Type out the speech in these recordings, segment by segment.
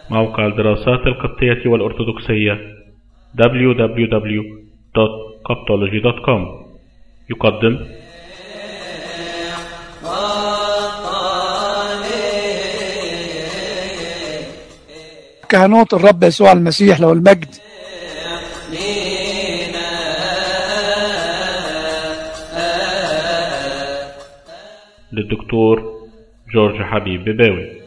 موقع الدراسات القبطية والأرثوذكسية www.coptology.com يقدم كهنوت الرب يسوع المسيح له المجد. للدكتور جورج حبيب بباوي.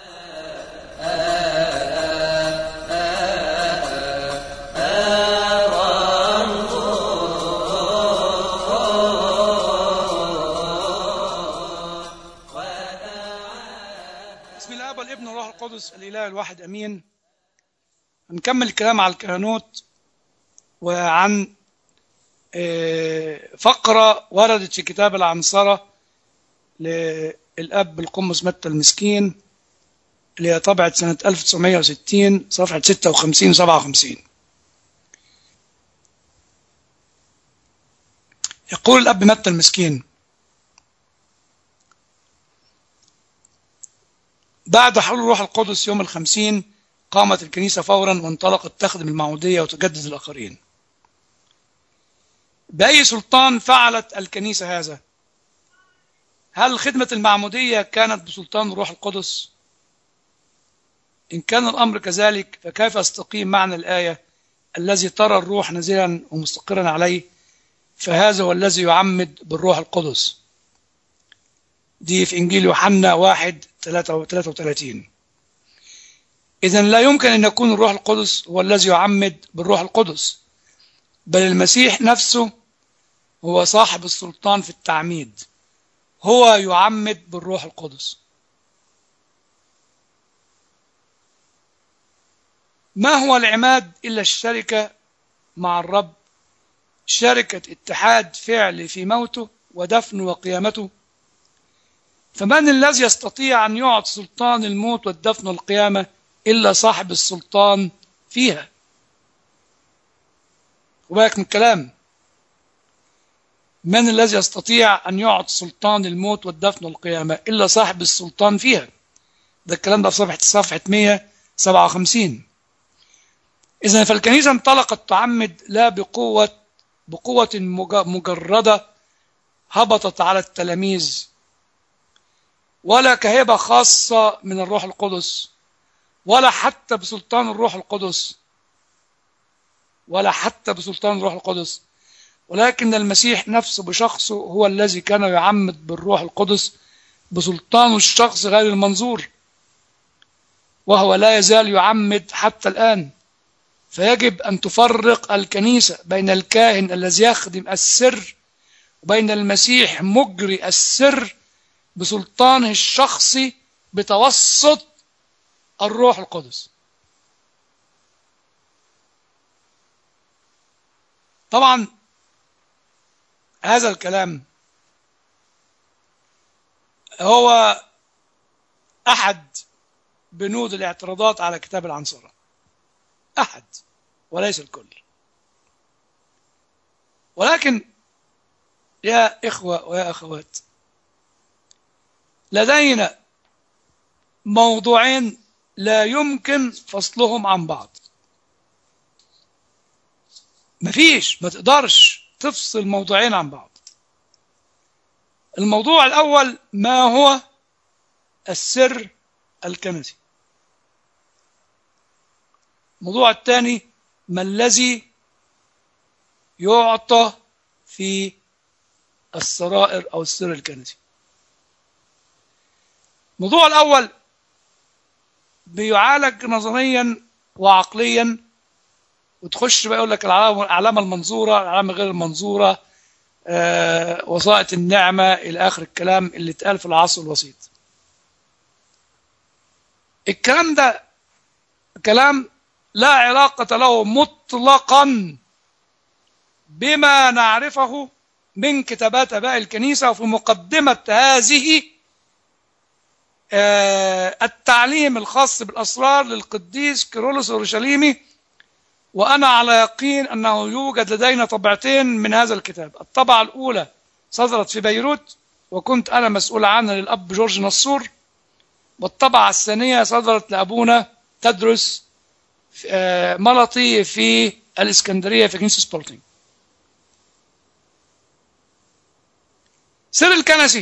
بسم الله والابن والروح القدس الاله الواحد امين. هنكمل الكلام على الكهنوت وعن فقرة وردت في كتاب العنصرة للأب القمص متى المسكين اللي هي طبعت سنة 1960 صفحة 56 57. يقول الأب متى المسكين: بعد حلول الروح القدس يوم 50 قامت الكنيسة فورا وانطلقت تخدم المعمودية وتجدد الآخرين. بأي سلطان فعلت الكنيسة هذا؟ هل خدمة المعمودية كانت بسلطان الروح القدس؟ إن كان الأمر كذلك فكيف يستقيم معنى الآية الذي ترى الروح نازلا ومستقرا عليه فهذا هو الذي يعمد بالروح القدس؟ دي في إنجيل يوحنا 1:33. إذن لا يمكن أن يكون الروح القدس هو الذي يعمد بالروح القدس، بل المسيح نفسه هو صاحب السلطان في التعميد، هو يعمد بالروح القدس. ما هو العماد إلا الشركة مع الرب، شركة اتحاد فعل في موته ودفنه وقيامته. فمن الذي يستطيع أن يعطي سلطان الموت والدفن والقيامة إلا صاحب السلطان فيها؟ وبالك من الكلام، من الذي يستطيع أن يعطي سلطان الموت والدفن والقيامة إلا صاحب السلطان فيها؟ ده الكلام ده في صفحة 157. إذن فالكنيسة انطلقت تعمد لا بقوة مجردة هبطت على التلاميذ، ولا كهبة خاصة من الروح القدس، ولا حتى بسلطان الروح القدس، ولكن المسيح نفسه بشخصه هو الذي كان يعمد بالروح القدس بسلطانه الشخص غير المنظور، وهو لا يزال يعمد حتى الآن. فيجب أن تفرق الكنيسة بين الكاهن الذي يخدم السر وبين المسيح مجري السر بسلطانه الشخصي بتوسط الروح القدس. طبعا هذا الكلام هو أحد بنود الاعتراضات على كتاب العنصرة، أحد وليس الكل. ولكن يا إخوة ويا أخوات، لدينا موضوعين لا يمكن فصلهم عن بعض. ما تقدرش تفصل موضوعين عن بعض. الموضوع الأول ما هو السر الكنسي. الموضوع الثاني ما الذي يعطى في السرائر أو السر الكنسي. الموضوع الأول بيعالج نظريا وعقليا، وتخش بقى يقول لك العلامة المنظورة، العلامة غير المنظورة، وسائط النعمة إلى آخر الكلام اللي اتقال في العصر الوسيط. الكلام ده كلام لا علاقة له مطلقا بما نعرفه من كتابات آباء الكنيسة. وفي مقدمة هذه التعليم الخاص بالأسرار للقديس كيرلس الأورشليمي، وأنا على يقين أنه يوجد لدينا طبعتين من هذا الكتاب. الطبعة الأولى صدرت في بيروت وكنت أنا مسؤول عنها للأب جورج نصور، والطبعة الثانية صدرت لأبونا تدرس ملطي في الإسكندرية في كنيسة سبورتنج. سر الكنسي،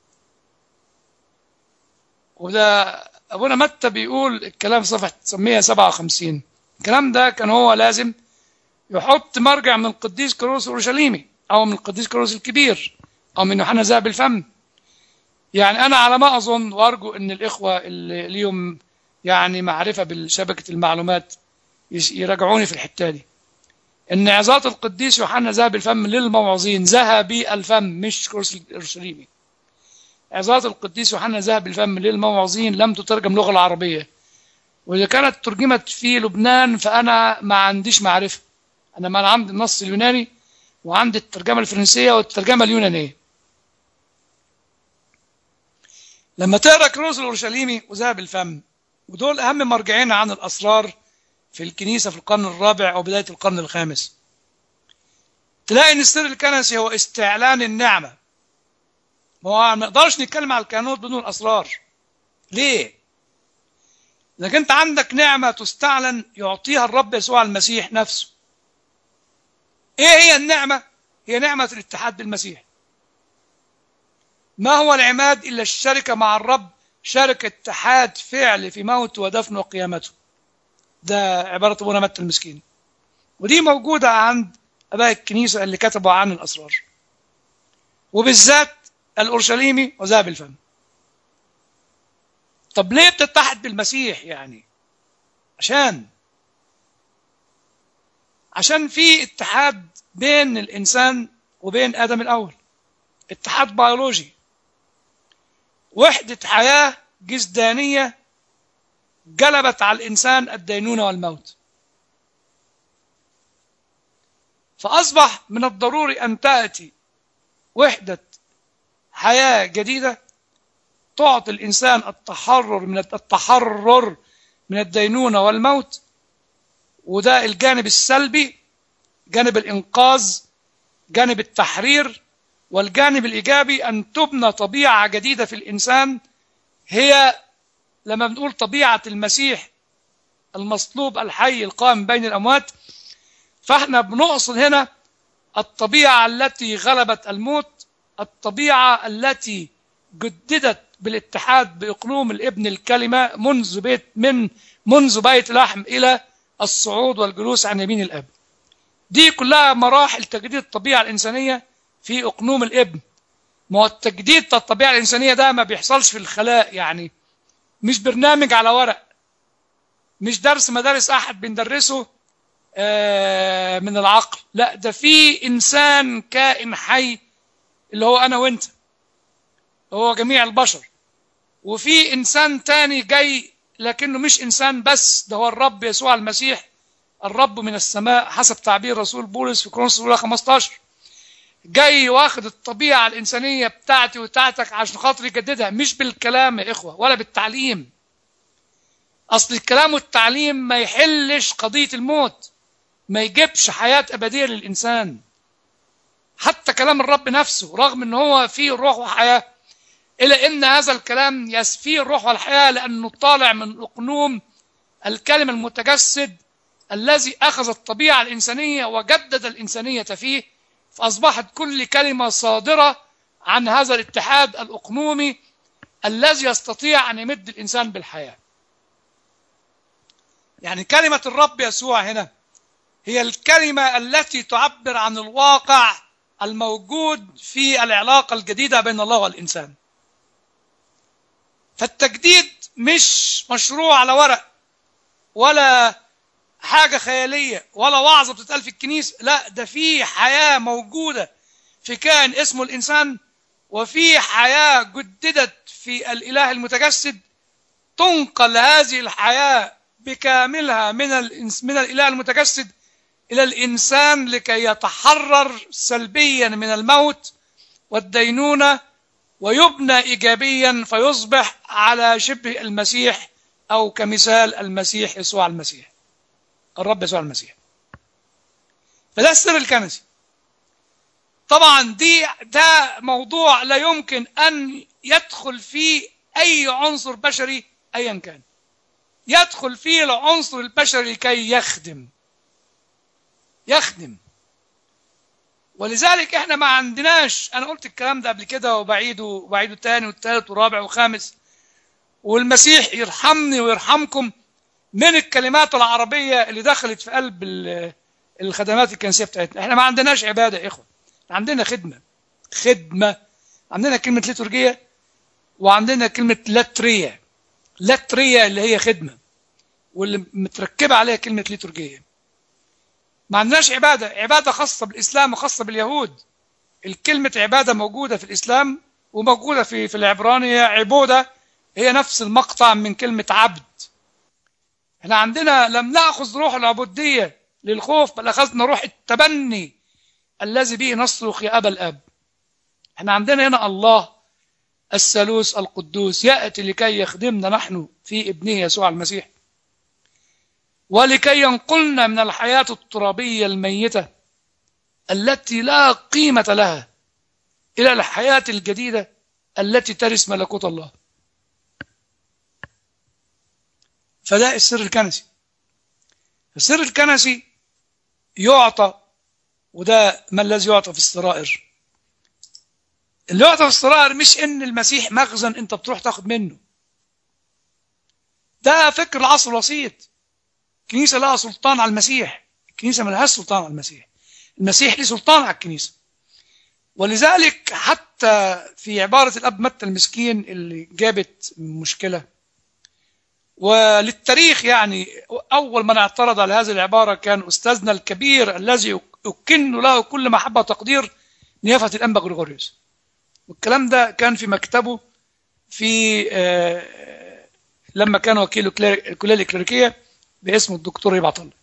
وده أبونا متى بيقول الكلام في صفحة 157. الكلام ده كان هو لازم يحط مرجع من القديس كيرلس الأورشليمي أو من القديس كيرلس الكبير أو من يوحنا ذهب الفم. يعني أنا على ما أظن وأرجو أن الإخوة اللي ليهم يعني معرفة بالشبكة المعلومات يراجعوني في الحتة دي، أن عظات القديس يوحنا ذهب الفم للموعظين، ذهبي الفم مش كيرلس الأورشليمي. عظات القديس يوحنا ذهب الفم للموعظين لم تترجم لغة العربية، وإذا كانت ترجمت في لبنان فأنا ما عنديش معرفة. أنا عندي النص اليوناني وعندي الترجمة الفرنسية والترجمة اليونانية. لما تقرأ كيرلس الأورشليمي وذهب الفم، ودول أهم مرجعين عن الأسرار في الكنيسة في القرن الرابع أو بداية القرن الخامس، تلاقي أن السر الكنسي هو استعلان النعمة. ما نقدرش نتكلم على الكهنوت بدون أسرار. ليه؟ لكن أنت عندك نعمة تستعلن يعطيها الرب يسوع المسيح نفسه. إيه هي النعمة؟ هي نعمة الاتحاد بالمسيح. ما هو العماد إلا الشركة مع الرب، شركة اتحاد فعل في موته ودفنه وقيامته. ده عبارة أبونا متى المسكين، ودي موجودة عند أباء الكنيسة اللي كتبوا عن الأسرار، وبالذات الأورشليمي وذهب الفم. طب ليه بتتحد بالمسيح؟ يعني عشان في اتحاد بين الإنسان وبين آدم الأول، اتحاد بيولوجي، وحدة حياة جسدانية جلبت على الإنسان الدينونة والموت. فأصبح من الضروري أن تأتي وحدة حياة جديدة تعطي الإنسان التحرر من الدينونة والموت، وده الجانب السلبي، جانب الإنقاذ، جانب التحرير. والجانب الإيجابي أن تبنى طبيعة جديدة في الإنسان، هي لما بنقول طبيعة المسيح المصلوب الحي القائم بين الأموات، فاحنا بنقصد هنا الطبيعة التي غلبت الموت، الطبيعة التي جددت بالاتحاد بإقلوم الابن الكلمة منذ بيت لحم إلى الصعود والجلوس عن يمين الأب. دي كلها مراحل تجديد الطبيعة الإنسانية في أقنوم الابن. ما هو التجديد الطبيعة الإنسانية ده ما بيحصلش في الخلاء، يعني مش برنامج على ورق، مش درس مدارس أحد بندرسه من العقل، لا، ده في إنسان كائن حي اللي هو أنا وإنت، هو جميع البشر، وفي إنسان تاني جاي لكنه مش إنسان بس، ده هو الرب يسوع المسيح، الرب من السماء حسب تعبير رسول بولس في كورنثوس الأولى 15، جاي واخد الطبيعة الإنسانية بتاعتي وبتاعتك عشان خاطر يجددها، مش بالكلام يا إخوة ولا بالتعليم. أصل الكلام والتعليم ما يحلش قضية الموت، ما يجيبش حياة أبدية للإنسان. حتى كلام الرب نفسه رغم أنه هو فيه الروح وحياة، إلا أن هذا الكلام فيه الروح والحياة لأنه طالع من أقنوم الكلمة المتجسد الذي أخذ الطبيعة الإنسانية وجدد الإنسانية فيه، فأصبحت كل كلمة صادرة عن هذا الاتحاد الأقنومي الذي يستطيع أن يمد الإنسان بالحياة. يعني كلمة الرب يسوع هنا هي الكلمة التي تعبر عن الواقع الموجود في العلاقة الجديدة بين الله والإنسان. فالتجديد مش مشروع على ورق ولا حاجة خيالية ولا وعظة بتتقال في الكنيسة، لا، ده في حياة موجودة في كائن اسمه الإنسان، وفي حياة جددت في الإله المتجسد، تنقل هذه الحياة بكاملها من الإله المتجسد إلى الإنسان لكي يتحرر سلبيا من الموت والدينونة ويبنى إيجابيا فيصبح على شبه المسيح أو كمثال المسيح يسوع المسيح، الرب يسوع المسيح. فده السر الكنسي. طبعا ده موضوع لا يمكن أن يدخل فيه أي عنصر بشري أيا كان، يدخل فيه العنصر البشري لكي يخدم. ولذلك احنا ما عندناش، انا قلت الكلام ده قبل كده وبعيده تاني والتالت والرابع والخامس، والمسيح يرحمني ويرحمكم من الكلمات العربية اللي دخلت في قلب الخدمات الكنسية بتاعتنا. احنا ما عندناش عبادة يا اخوة، عندنا خدمة. عندنا كلمة ليتورجية وعندنا كلمة لاترية اللي هي خدمة، واللي متركبة عليها كلمة ليتورجية. ما عندناش عبادة خاصة بالإسلام وخاصة باليهود. الكلمة عبادة موجودة في الإسلام وموجودة في العبرانية. عبودة هي نفس المقطع من كلمة عبد. احنا عندنا لم نأخذ روح العبودية للخوف، بل أخذنا روح التبني الذي به نصرخ يا أبا الآب. احنا عندنا هنا الله الثالوث القدوس يأتي لكي يخدمنا نحن في ابنه يسوع المسيح، ولكي ينقلنا من الحياة الترابية الميتة التي لا قيمة لها إلى الحياة الجديدة التي ترث ملكوت الله. فده السر الكنسي. السر الكنسي يعطى، وده ما الذي يعطى في السرائر. اللي يعطى في السرائر مش ان المسيح مخزن انت بتروح تاخد منه. ده فكر العصر الوسيط. الكنيسة لها سلطان على المسيح، الكنيسة ما لهاش سلطان على المسيح. المسيح له سلطان على الكنيسة. ولذلك حتى في عبارة الأب متى المسكين اللي جابت مشكلة، وللتاريخ يعني أول من اعترض على هذه العبارة كان أستاذنا الكبير الذي أكن له كل محبة وتقدير، نيافة الأنبا غريغوريوس. والكلام ده كان في مكتبه في لما كان وكيل الكلية الإكليريكية باسم الدكتور ربيع طلع.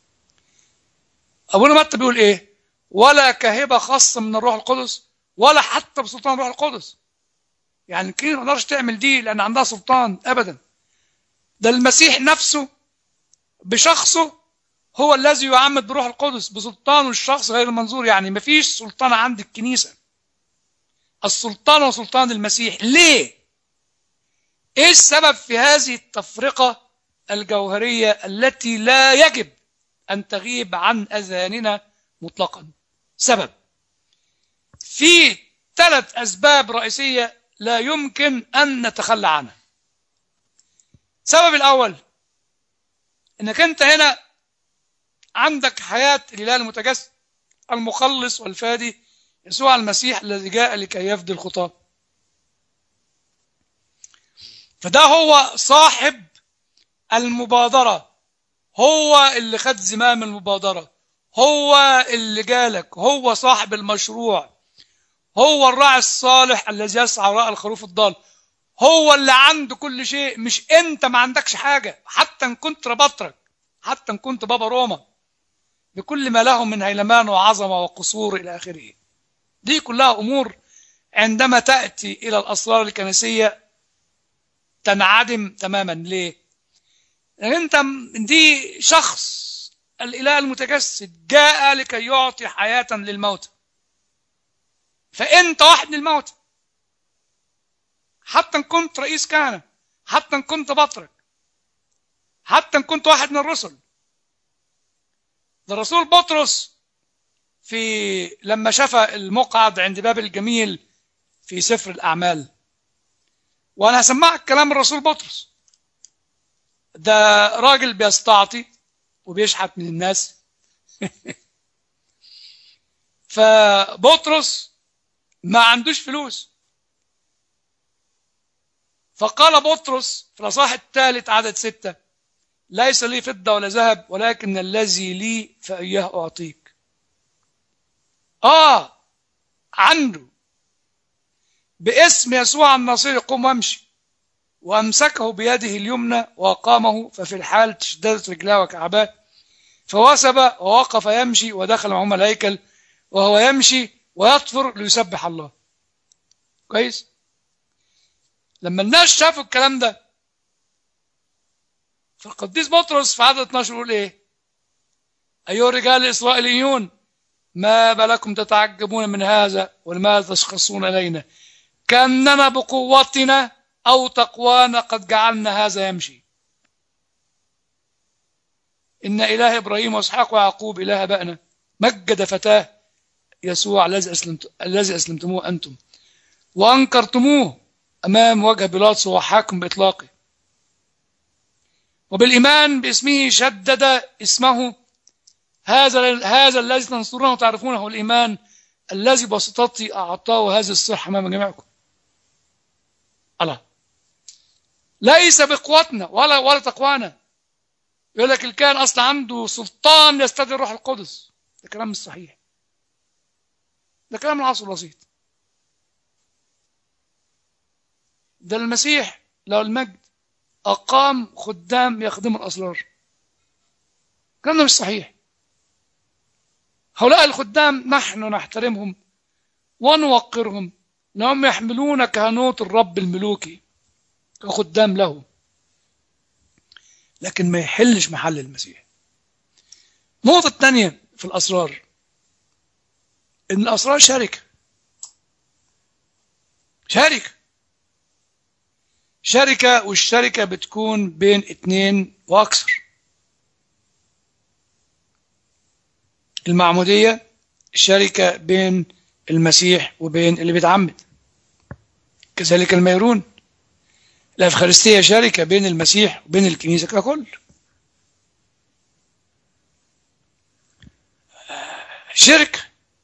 أبونا متى بيقول إيه؟ ولا كهبة خاصة من الروح القدس ولا حتى بسلطان الروح القدس. يعني الكنيسة ما تقدرش تعمل دي لأن عندها سلطان أبدا. ده المسيح نفسه بشخصه هو الذي يعمد بروح القدس بسلطانه الشخص غير المنظور. يعني ما فيش سلطان عند الكنيسة، السلطان وسلطان المسيح. ليه؟ ايه السبب في هذه التفرقة الجوهرية التي لا يجب أن تغيب عن أذهاننا مطلقا؟ سبب في 3 أسباب رئيسية لا يمكن أن نتخلى عنها. السبب الأول أنك أنت هنا عندك حياة الإله المتجسد المخلص والفادي يسوع المسيح الذي جاء لكي يفدي الخطاة. فده هو صاحب المبادرة، هو اللي خد زمام المبادرة، هو اللي جالك، هو صاحب المشروع، هو الراعي الصالح الذي يسعى وراء الخروف الضال، هو اللي عنده كل شيء. مش انت ما عندكش حاجة، حتى ان كنت ربطرك، حتى ان كنت بابا روما بكل ما له من هيلمان وعظمة وقصور إلى آخره. دي كلها أمور عندما تأتي إلى الأسرار الكنسية تنعدم تماما. ليه؟ لأن أنت دي شخص الإله المتجسد جاء لكي يعطي حياة للموت، فأنت واحد من الموت. حتى إن كنت رئيس كهنة، حتى إن كنت بطرك، حتى إن كنت واحد من الرسل. ده الرسول بطرس لما شاف المقعد عند باب الجميل في سفر الأعمال، وأنا هسمعك كلام الرسول بطرس. ده راجل بيستعطي وبيشحت من الناس فبطرس ما عندوش فلوس، فقال بطرس في الأصحاح 3 عدد 6: ليس لي فضة ولا ذهب، ولكن الذي لي فإياه أعطيك. عنده باسم يسوع الناصري قم وامشي، وأمسكه بيده اليمنى وأقامه، ففي الحال تشددت رجلاه وكعباه، فوثب ووقف يمشي، ودخل معهم الهيكل وهو يمشي ويطفر ليسبح الله. كويس؟ لما الناس شافوا الكلام ده، فالقديس بطرس في عدد 12 يقول ايه؟ أيها الرجال الإسرائيليون، ما بالكم تتعجبون من هذا ولماذا تشخصون إلينا كأننا بقوتنا أو تقوانا قد جعلنا هذا يمشي؟ إن إله إبراهيم وإسحاق ويعقوب إله أبائنا مجد فتاه يسوع الذي أسلمتموه أنتم وأنكرتموه أمام وجه بيلاطس وهو حاكم بإطلاقه، وبالإيمان باسمه شدد اسمه هذا الذي تنصرونه وتعرفونه الإيمان الذي بسطتي أعطاه هذه الصحة أمام جميعكم. الله، ليس بقوتنا ولا تقوانا. يقول لك الكاهن أصلا عنده سلطان يستدعي الروح القدس. ده كلام مش صحيح، ده كلام العصر الوسيط. ده المسيح له المجد أقام خدام يخدموا الأسرار. الكلام ده مش صحيح. هؤلاء الخدام نحن نحترمهم ونوقرهم لأنهم يحملون كهنوت الرب الملوكي كخدام له، لكن ما يحلش محل المسيح. النقطة الثانية في الأسرار إن الأسرار شركة، والشركة بتكون بين 2 وأكثر. المعمودية شركة بين المسيح وبين اللي بيتعمد، كذلك الميرون. الأفخارستية شركة بين المسيح وبين الكنيسة ككل. شركة.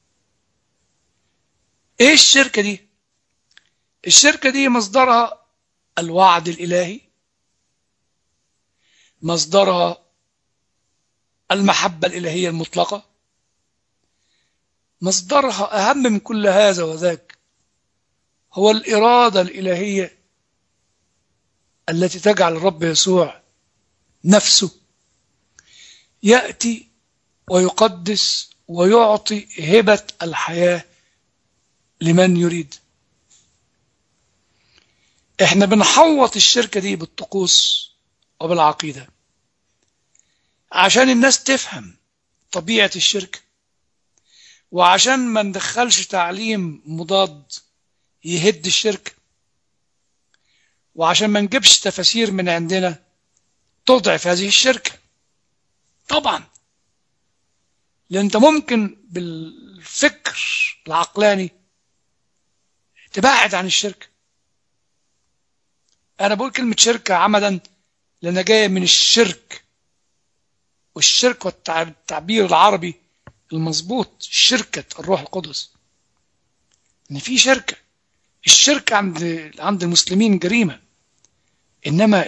ايه الشركة دي؟ الشركة دي مصدرها الوعد الإلهي، مصدرها المحبة الإلهية المطلقة، مصدرها أهم من كل هذا وذاك هو الإرادة الإلهية التي تجعل الرب يسوع نفسه يأتي ويقدس ويعطي هبة الحياة لمن يريد. احنا بنحوط الشركة دي بالطقوس وبالعقيدة عشان الناس تفهم طبيعة الشركة، وعشان ما ندخلش تعليم مضاد يهد الشركة، وعشان ما نجيبش تفاسير من عندنا تضعف هذه الشركة. طبعا لأن انت ممكن بالفكر العقلاني تبعد عن الشركة. أنا بقول كلمة شركة عمدا لأنها جاية من الشرك، والشرك والتعبير العربي المظبوط شركة الروح القدس. إن في شركة. الشركة عند المسلمين جريمة، إنما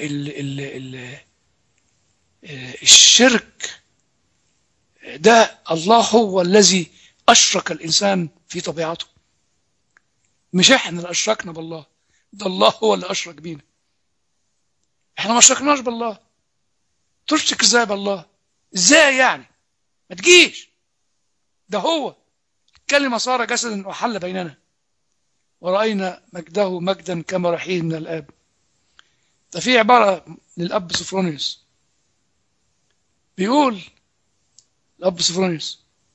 الشرك ده الله هو الذي أشرك الإنسان في طبيعته، مش إحنا اللي أشركنا بالله، ده الله هو اللي أشرك بينا. إحنا ما أشركناش بالله. تشرك إزاي بالله؟ إزاي يعني؟ ما تجيش. ده هو الكلمة صار جسدا وحل بيننا ورأينا مجده مجدا كما رحيل من الآب. ده في عبارة للأب سوفرونيوس بيقول، الأب سوفرونيوس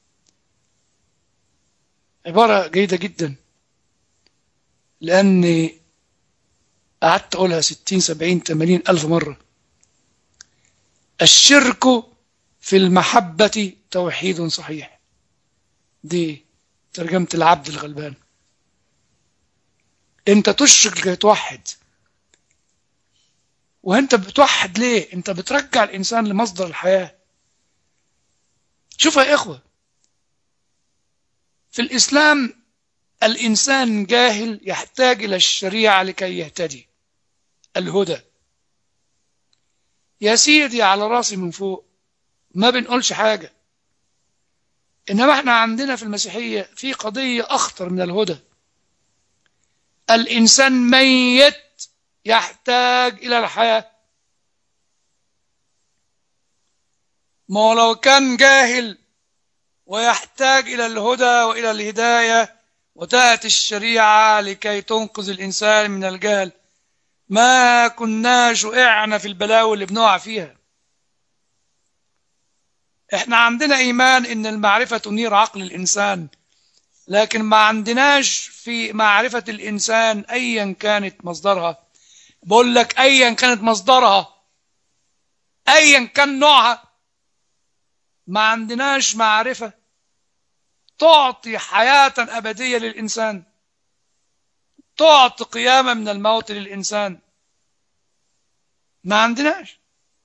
عبارة جيدة جدا لأني قعدت أقولها 60 70 80 ألف مرة. الشرك في المحبة توحيد صحيح. دي ترجمة العبد الغلبان. انت تشرك لكي توحد. وانت بتوحد ليه؟ انت بترجع الإنسان لمصدر الحياة. شوفوا يا إخوة، في الإسلام الإنسان جاهل يحتاج إلى الشريعة لكي يهتدي، الهدى. يا سيدي على راسي من فوق، ما بنقولش حاجة. إنما احنا عندنا في المسيحية في قضية أخطر من الهدى. الإنسان ميت يحتاج إلى الحياة. ما لو كان جاهل ويحتاج إلى الهدى وإلى الهداية وتأتي الشريعة لكي تنقذ الإنسان من الجهل، ما كناش وقعنا في البلاوي اللي بنقع فيها. احنا عندنا إيمان إن المعرفة تنير عقل الإنسان، لكن ما عندناش في معرفة الإنسان أيا كانت مصدرها. بقول لك أيا كانت مصدرها، أيا كان نوعها، ما عندناش معرفة تعطي حياة أبدية للإنسان، تعطي قيامة من الموت للإنسان. ما عندناش.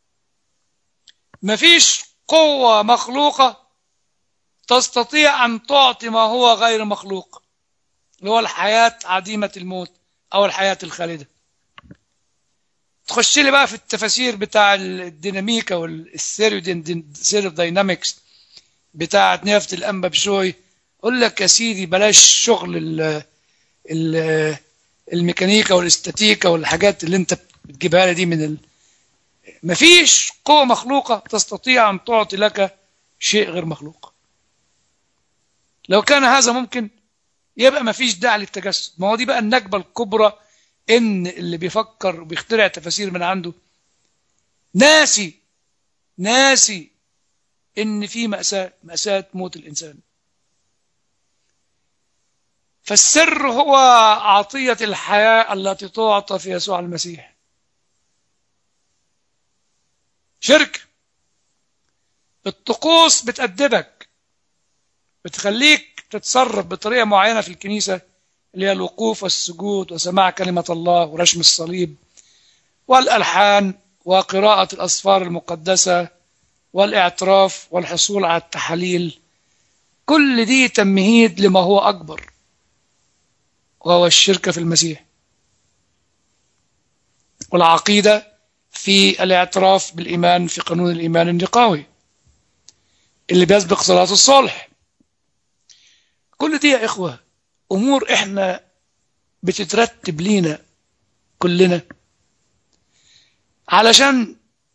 مفيش قوة مخلوقة تستطيع أن تعطي ما هو غير مخلوق، اللي هو الحياة عديمة الموت أو الحياة الخالدة. تخش لي بقى في التفاسير بتاع الديناميكا والثيروداينامكس بتاعة نيافة الأنبا بشوي، أقول لك يا سيدي بلاش شغل الميكانيكا والاستاتيكا والحاجات اللي انت بتجيبها لي دي مفيش قوة مخلوقة تستطيع أن تعطي لك شيء غير مخلوق. لو كان هذا ممكن يبقى مفيش داعي للتجسد. ما هو دي بقى النكبة الكبرى، إن اللي بيفكر وبيخترع تفاسير من عنده ناسي إن في مأساة موت الإنسان. فالسر هو عطية الحياة التي تعطى في يسوع المسيح. شرك الطقوس بتأدبك، بتخليك تتصرف بطريقة معينة في الكنيسة، اللي هي الوقوف والسجود وسماع كلمة الله ورشم الصليب والألحان وقراءة الأسفار المقدسة والاعتراف والحصول على التحاليل. كل دي تمهيد لما هو أكبر، وهو الشركة في المسيح، والعقيدة في الاعتراف بالإيمان في قانون الإيمان النقاوي اللي بيسبق صلاة الصلح. كل دي يا إخوة أمور إحنا بتترتب لينا كلنا علشان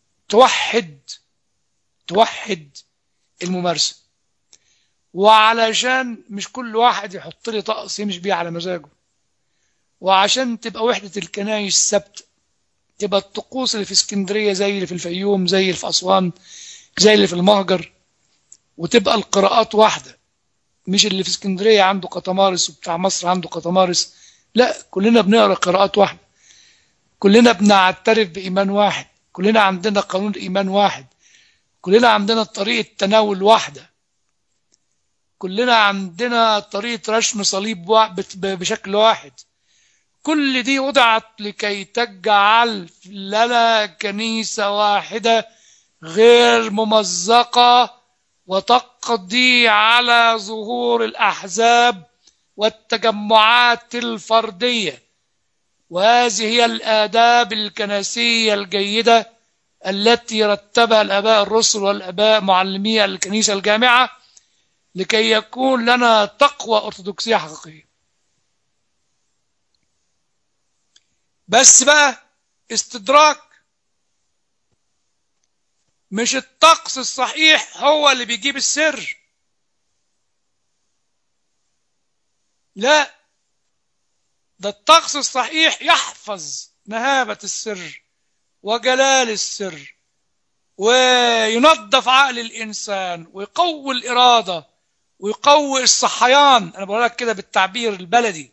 توحد الممارسة، وعلشان مش كل واحد يحط لي طقس يمشي بيه على مزاجه، وعشان تبقى وحدة الكنايس ثابتة، تبقى الطقوس اللي في اسكندرية زي اللي في الفيوم، زي اللي في أسوان، زي اللي في المهجر، وتبقى القراءات واحدة، مش اللي في اسكندرية عنده قطمارس وبتاع مصر عنده قطمارس. لا، كلنا بنقرأ قراءات واحدة، كلنا بنعترف بإيمان واحد، كلنا عندنا قانون إيمان واحد، كلنا عندنا طريقة تناول واحدة، كلنا عندنا طريقة رشم صليب بشكل واحد. كل دي وضعت لكي تجعل لنا كنيسة واحدة غير ممزقة، وتقضي على ظهور الأحزاب والتجمعات الفردية. وهذه هي الآداب الكنسية الجيدة التي رتبها الآباء الرسل والآباء معلمي الكنيسة الجامعة لكي يكون لنا تقوى أرثوذكسية حقيقية. بس بقى استدراك، مش الطقس الصحيح هو اللي بيجيب السر، لا، ده الطقس الصحيح يحفظ نهابة السر وجلال السر، وينظف عقل الإنسان، ويقوي الإرادة، ويقوي الصحيان. أنا بقول لك كده بالتعبير البلدي.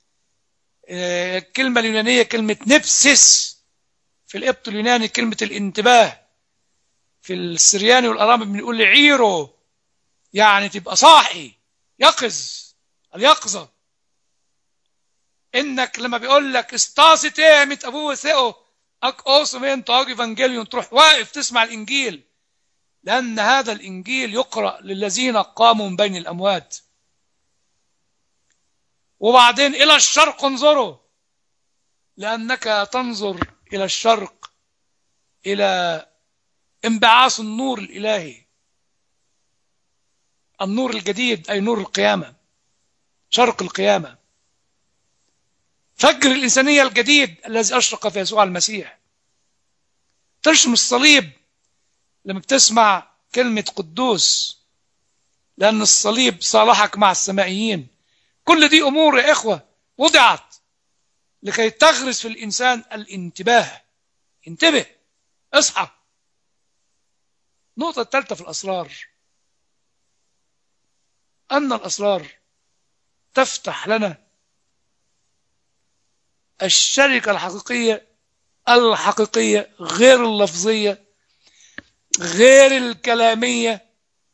الكلمة اليونانية كلمة نفسس، في القبط اليوناني كلمة الانتباه، في السرياني والأرامي بنقول عيرو، يعني تبقى صاحي يقظ، اليقظة. إنك لما بيقول لك استاسي تيمت أبوه ثقو أك أوسمين تاج إيفانجيليون، تروح واقف تسمع الإنجيل، لأن هذا الإنجيل يقرأ للذين قاموا من بين الأموات. وبعدين إلى الشرق انظروا، لأنك تنظر إلى الشرق إلى انبعاث النور الإلهي، النور الجديد، أي نور القيامة، شرق القيامة، فجر الإنسانية الجديد الذي أشرق في يسوع المسيح. ترشم الصليب لما بتسمع كلمة قدوس، لأن الصليب صالحك مع السمائيين. كل دي أمور يا إخوة وضعت لكي تغرس في الإنسان الانتباه. انتبه، اصحى. النقطة الثالثة في الأسرار، أن الأسرار تفتح لنا الشركة الحقيقية غير اللفظية غير الكلامية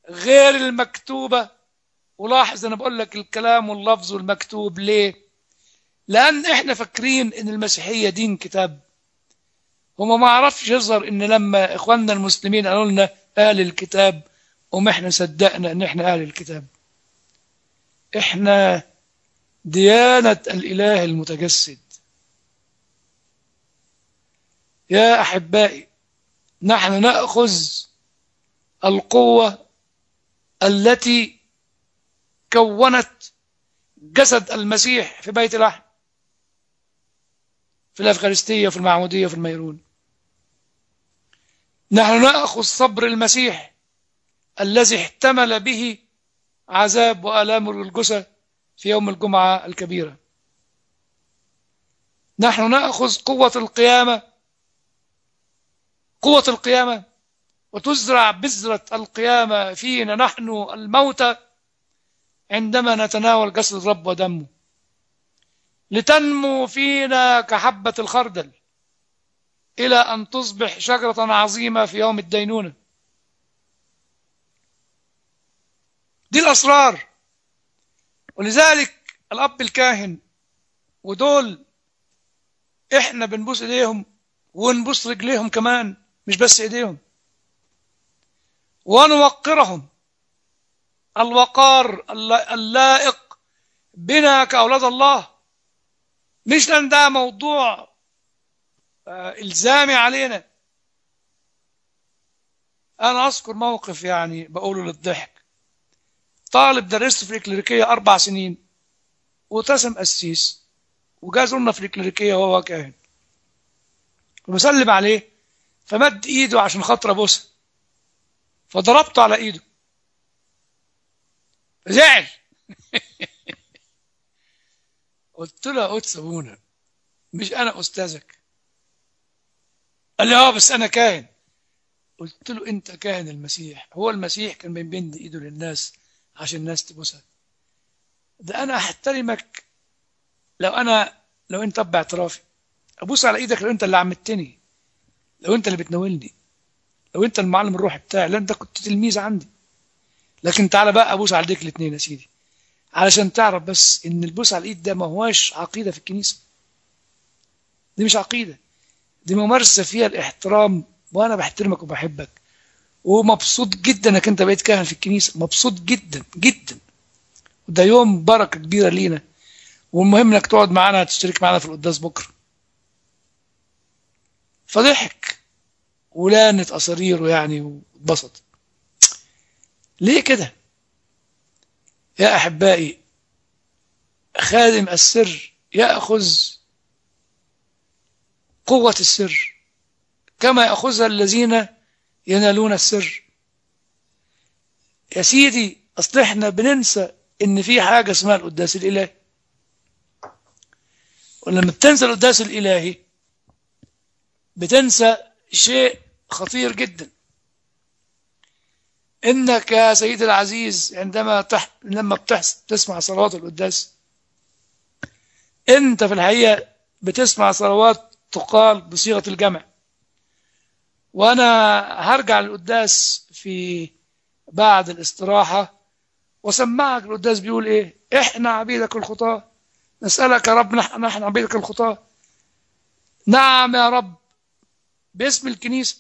غير المكتوبة. ولاحظ أنا بقول لك الكلام واللفظ والمكتوب ليه؟ لأن إحنا فاكرين إن المسيحية دين كتاب. هما ما عرفش يظهر إن لما إخواننا المسلمين قالوا لنا أهل الكتاب إحنا صدقنا إن إحنا أهل الكتاب. إحنا ديانة الإله المتجسد. يا أحبائي، نحن نأخذ القوة التي كونت جسد المسيح في بيت لحم، في الأفخارستية وفي المعمودية وفي الميرون. نحن نأخذ صبر المسيح الذي احتمل به عذاب وآلام الجثة في يوم الجمعة الكبيرة. نحن نأخذ قوة القيامة وتزرع بذرة القيامة فينا نحن الموتى عندما نتناول جسد الرب ودمه، لتنمو فينا كحبة الخردل إلى أن تصبح شجرة عظيمة في يوم الدينونة. دي الأسرار. ولذلك الأب الكاهن ودول إحنا بنبوس إيديهم ونبوس رجليهم كمان، مش بس إيديهم، ونوقرهم الوقار اللائق بنا كأولاد الله، مش لأن ده موضوع إلزامي علينا. أنا أذكر موقف يعني بقوله للضحك. طالب درست في الإكليريكية 4 سنين واتسم قسيس، وجا زورنا في الإكليريكية وهو كاهن، وبسلم عليه فمد إيده عشان خاطر أبوسها، فضربته على إيده زعل. قلت له يا قدس أبونا، مش أنا أستاذك؟ قال لي بس أنا كاهن. قلت له أنت كاهن المسيح. هو المسيح كان بيمد إيده للناس عشان الناس تبوسها؟ ده أنا أحترمك لو أنت أب اعترافي أبوس على إيدك، لو أنت اللي عمدتني، لو أنت اللي بتناولني، لو أنت المعلم الروحي بتاعي، لأن أنت كنت تلميذ عندي. لكن تعالى بقى أبوس على ايديك الاثنين يا سيدي، علشان تعرف بس إن البوس على الإيد ده ما هواش عقيدة في الكنيسة. دي مش عقيدة، دي ممارسة فيها الاحترام، وأنا بحترمك وبحبك ومبسوط جدا إنك أنت بقيت كاهن في الكنيسة، مبسوط جدا جدا. وده يوم بركة كبيرة لينا، والمهم إنك تقعد معانا تشترك معانا في القداس بكرة. فضحك ولانت أصاريره يعني واتبسط. ليه كده يا أحبائي؟ خادم السر يأخذ قوة السر كما يأخذها الذين ينالون السر. يا سيدي، أصل احنا بننسى إن في حاجة اسمها القداس الإلهي، ولما بتنسى القداس الإلهي بتنسى شيء خطير جدا. إنك يا سيدي العزيز لما بتسمع صلوات القداس، أنت في الحقيقة بتسمع صلوات تقال بصيغة الجمع. وأنا هرجع للقداس في بعد الاستراحة وسمعك القداس بيقول إيه. إحنا عبيدك الخطاة نسألك يا رب، نحن عبيدك الخطاة. نعم يا رب، باسم الكنيسة.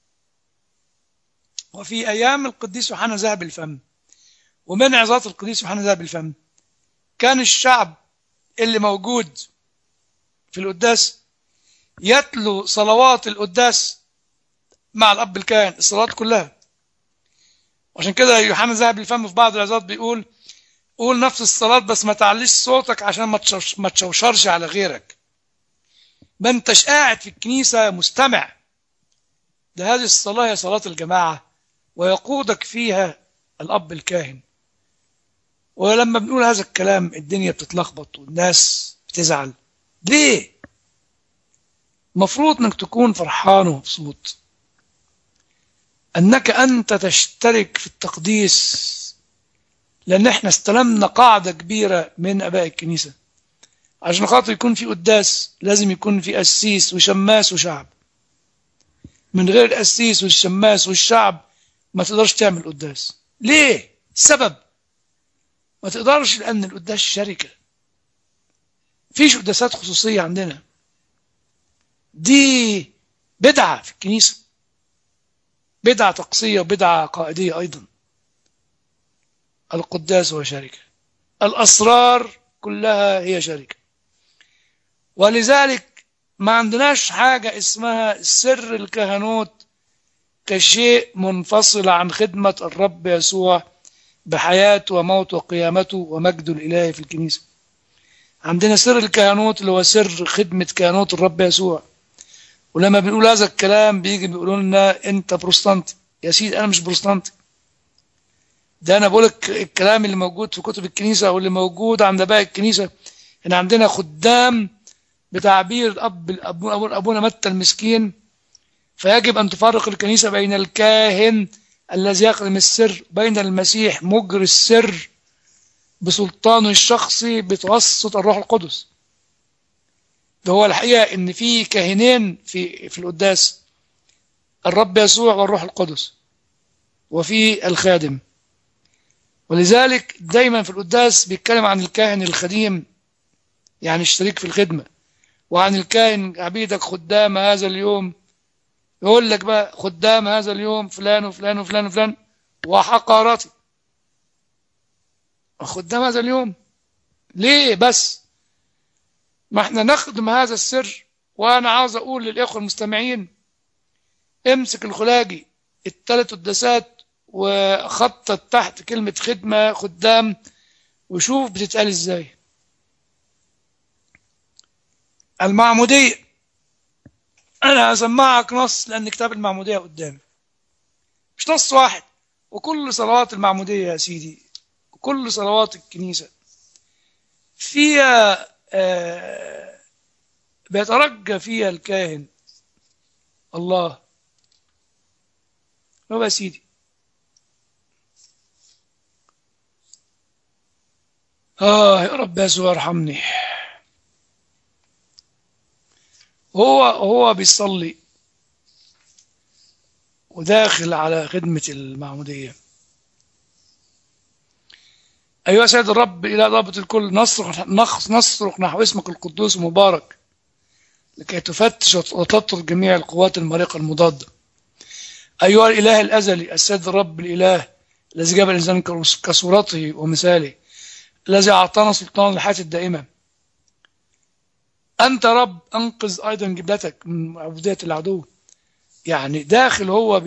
وفي أيام القديس يوحنا ذهب الفم، ومن عظات القديس يوحنا ذهب الفم، كان الشعب اللي موجود في القداس يتلو صلوات القداس مع الأب الكاهن، الصلوات كلها. وعشان كده يوحنا ذهب الفم في بعض العظات بيقول قول نفس الصلاة بس ما تعليش صوتك عشان ما تشوشرش على غيرك، ما انتش قاعد في الكنيسة مستمع. ده هذه الصلاة هي صلاة الجماعة، ويقودك فيها الأب الكاهن. ولما بنقول هذا الكلام الدنيا بتتلخبط والناس بتزعل. ليه؟ مفروض انك تكون فرحان ومبسوط انك انت تشترك في التقديس، لان احنا استلمنا قاعدة كبيرة من اباء الكنيسة. عشان خاطر يكون في قداس لازم يكون في قسيس وشماس وشعب. من غير القسيس والشماس والشعب ما تقدرش تعمل قداس. ليه؟ السبب ما تقدرش، لأن القداس شركة، مفيش قداسات خصوصية عندنا، دي بدعة في الكنيسة، بدعة طقسية وبدعة عقائدية أيضا. القداس هو شركة، الأسرار كلها هي شركة، ولذلك ما عندناش حاجة اسمها سر الكهنوت كشيء منفصل عن خدمة الرب يسوع بحياته وموته وقيامته ومجده الإلهي في الكنيسة. عندنا سر الكهنوت اللي هو سر خدمة كهنوت الرب يسوع، ولما بنقول هذا الكلام بيجي بيقولوا لنا أنت بروستانتي. يا سيدي أنا مش بروستانتي، ده أنا بقولك الكلام اللي موجود في كتب الكنيسة واللي موجود عند باقي الكنيسة. إن عندنا خدام بتعبير أبونا متى المسكين، فيجب أن تفرق الكنيسة بين الكاهن الذي يخدم السر بين المسيح مجري السر بسلطانه الشخصي بتوسط الروح القدس. ده هو الحقيقة إن في كاهنين في القداس، الرب يسوع والروح القدس، وفي الخادم. ولذلك دايما في القداس بيتكلم عن الكاهن الخديم، يعني الشريك في الخدمة، وعن الكاهن عبيدك خدام هذا اليوم. يقول لك بقى خدام هذا اليوم فلان وفلان وفلان وفلان وحقارتي. خدام هذا اليوم ليه بس؟ ما احنا نخدم هذا السر. وانا عاوز اقول للاخوه المستمعين، امسك الخلاجي الثلاث قداسات وخطط تحت كلمة خدمة خدام وشوف بتتقال ازاي. المعمودية، انا هسمعك نص لان كتاب المعمودية قدامي، مش نص واحد، وكل صلوات المعمودية يا سيدي وكل صلوات الكنيسة فيها بيترجى فيها الكاهن الله. هو يا سيدي يا رب يسوع ارحمني. هو بيصلي وداخل على خدمة المعمودية. أيها سيد الرب إلى ضابط الكل، نصرخ نحو اسمك القدوس المبارك لكي تفتش وتطرد جميع القوات المارقة المضادة. أيها الإله الأزلي السيد الرب الإله الذي جاب الإنسان كصورته ومثاله، الذي أعطانا سلطان الحياة الدائمة، أنت رب أنقذ أيضا جبلتك من عبودية العدو. يعني داخل هو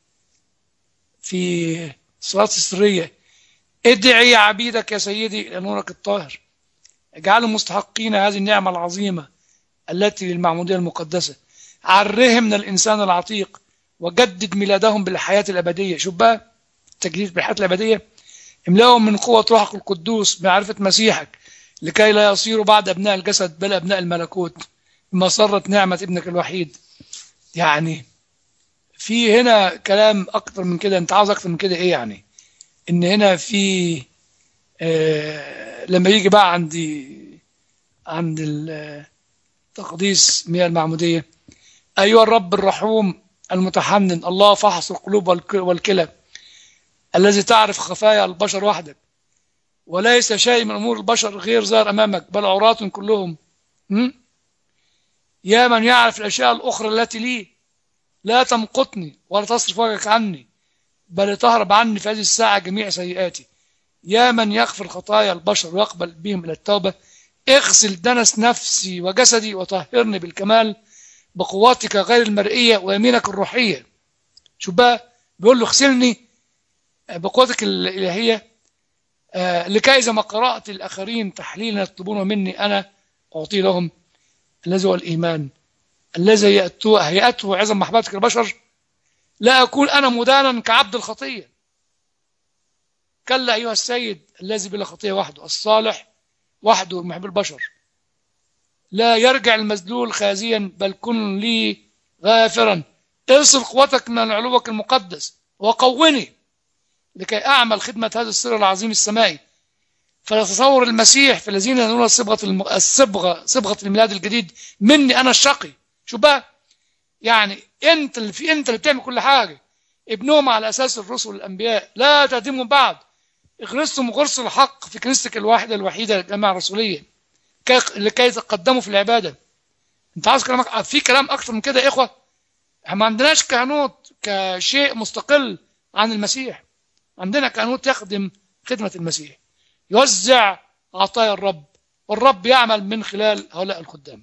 في صلاة السرية، ادعي عبيدك يا سيدي إلى نورك الطاهر، اجعلهم مستحقين هذه النعمة العظيمة التي للمعمودية المقدسة، عرهم من الإنسان العتيق وجدد ميلادهم بالحياة الأبدية. شوف بقى التجديد بالحياة الأبدية، املاهم من قوة روحك القدوس بمعرفة مسيحك لكي لا يصيروا بعد أبناء الجسد بل أبناء الملكوت بما صرت نعمة ابنك الوحيد. يعني في هنا كلام أكتر من كده، أنت عاوز أكتر من كده إيه؟ يعني إن هنا في لما يجي بقى عند تقديس مياه المعمودية، أيها الرب الرحوم المتحنن الله فحص القلوب والكلى الذي تعرف خفايا البشر وحدك، وليس شيء من أمور البشر غير ظاهر أمامك بل عراة كلهم. يا من يعرف الأشياء الأخرى التي لي، لا تمقتني ولا تصرف وجهك عني بل تهرب عني في هذه الساعة جميع سيئاتي. يا من يغفر خطايا البشر ويقبل بهم إلى التوبة، اغسل دنس نفسي وجسدي وطهرني بالكمال بقواتك غير المرئية ويمينك الروحية. شو بقى بيقول له اغسلني بقوتك الإلهية لكي إذا ما قرأت الآخرين تحليلا يطلبونه مني أنا أعطي لهم الذي هو الإيمان الذي هيأته عظم محبتك البشر، لا أكون أنا مدانا كعبد الخطية. كلا أيها السيد الذي بلا خطية وحده الصالح وحده محب البشر، لا يرجع المذلول خازيا بل كن لي غافرا. ارسل قوتك من علوك المقدس وقوني لكي أعمل خدمة هذا السر العظيم السمائي، فيتصور المسيح في الذين ينالون صبغة الميلاد الجديد مني أنا الشقي. شو بقى؟ يعني أنت اللي بتعمل كل حاجة، ابنهم على أساس الرسل والأنبياء، لا تهدموا بعد، اغرسهم غرس الحق في كنيستك الواحدة الوحيدة للجامعة الرسولية لكي يتقدموا في العبادة. انت عاوز كلامك في كلام أكتر من كده يا إخوة؟ احنا ما عندناش كهنوت كشيء مستقل عن المسيح، عندنا كهنوت يخدم خدمة المسيح، يوزع عطايا الرب، والرب يعمل من خلال هؤلاء الخدام.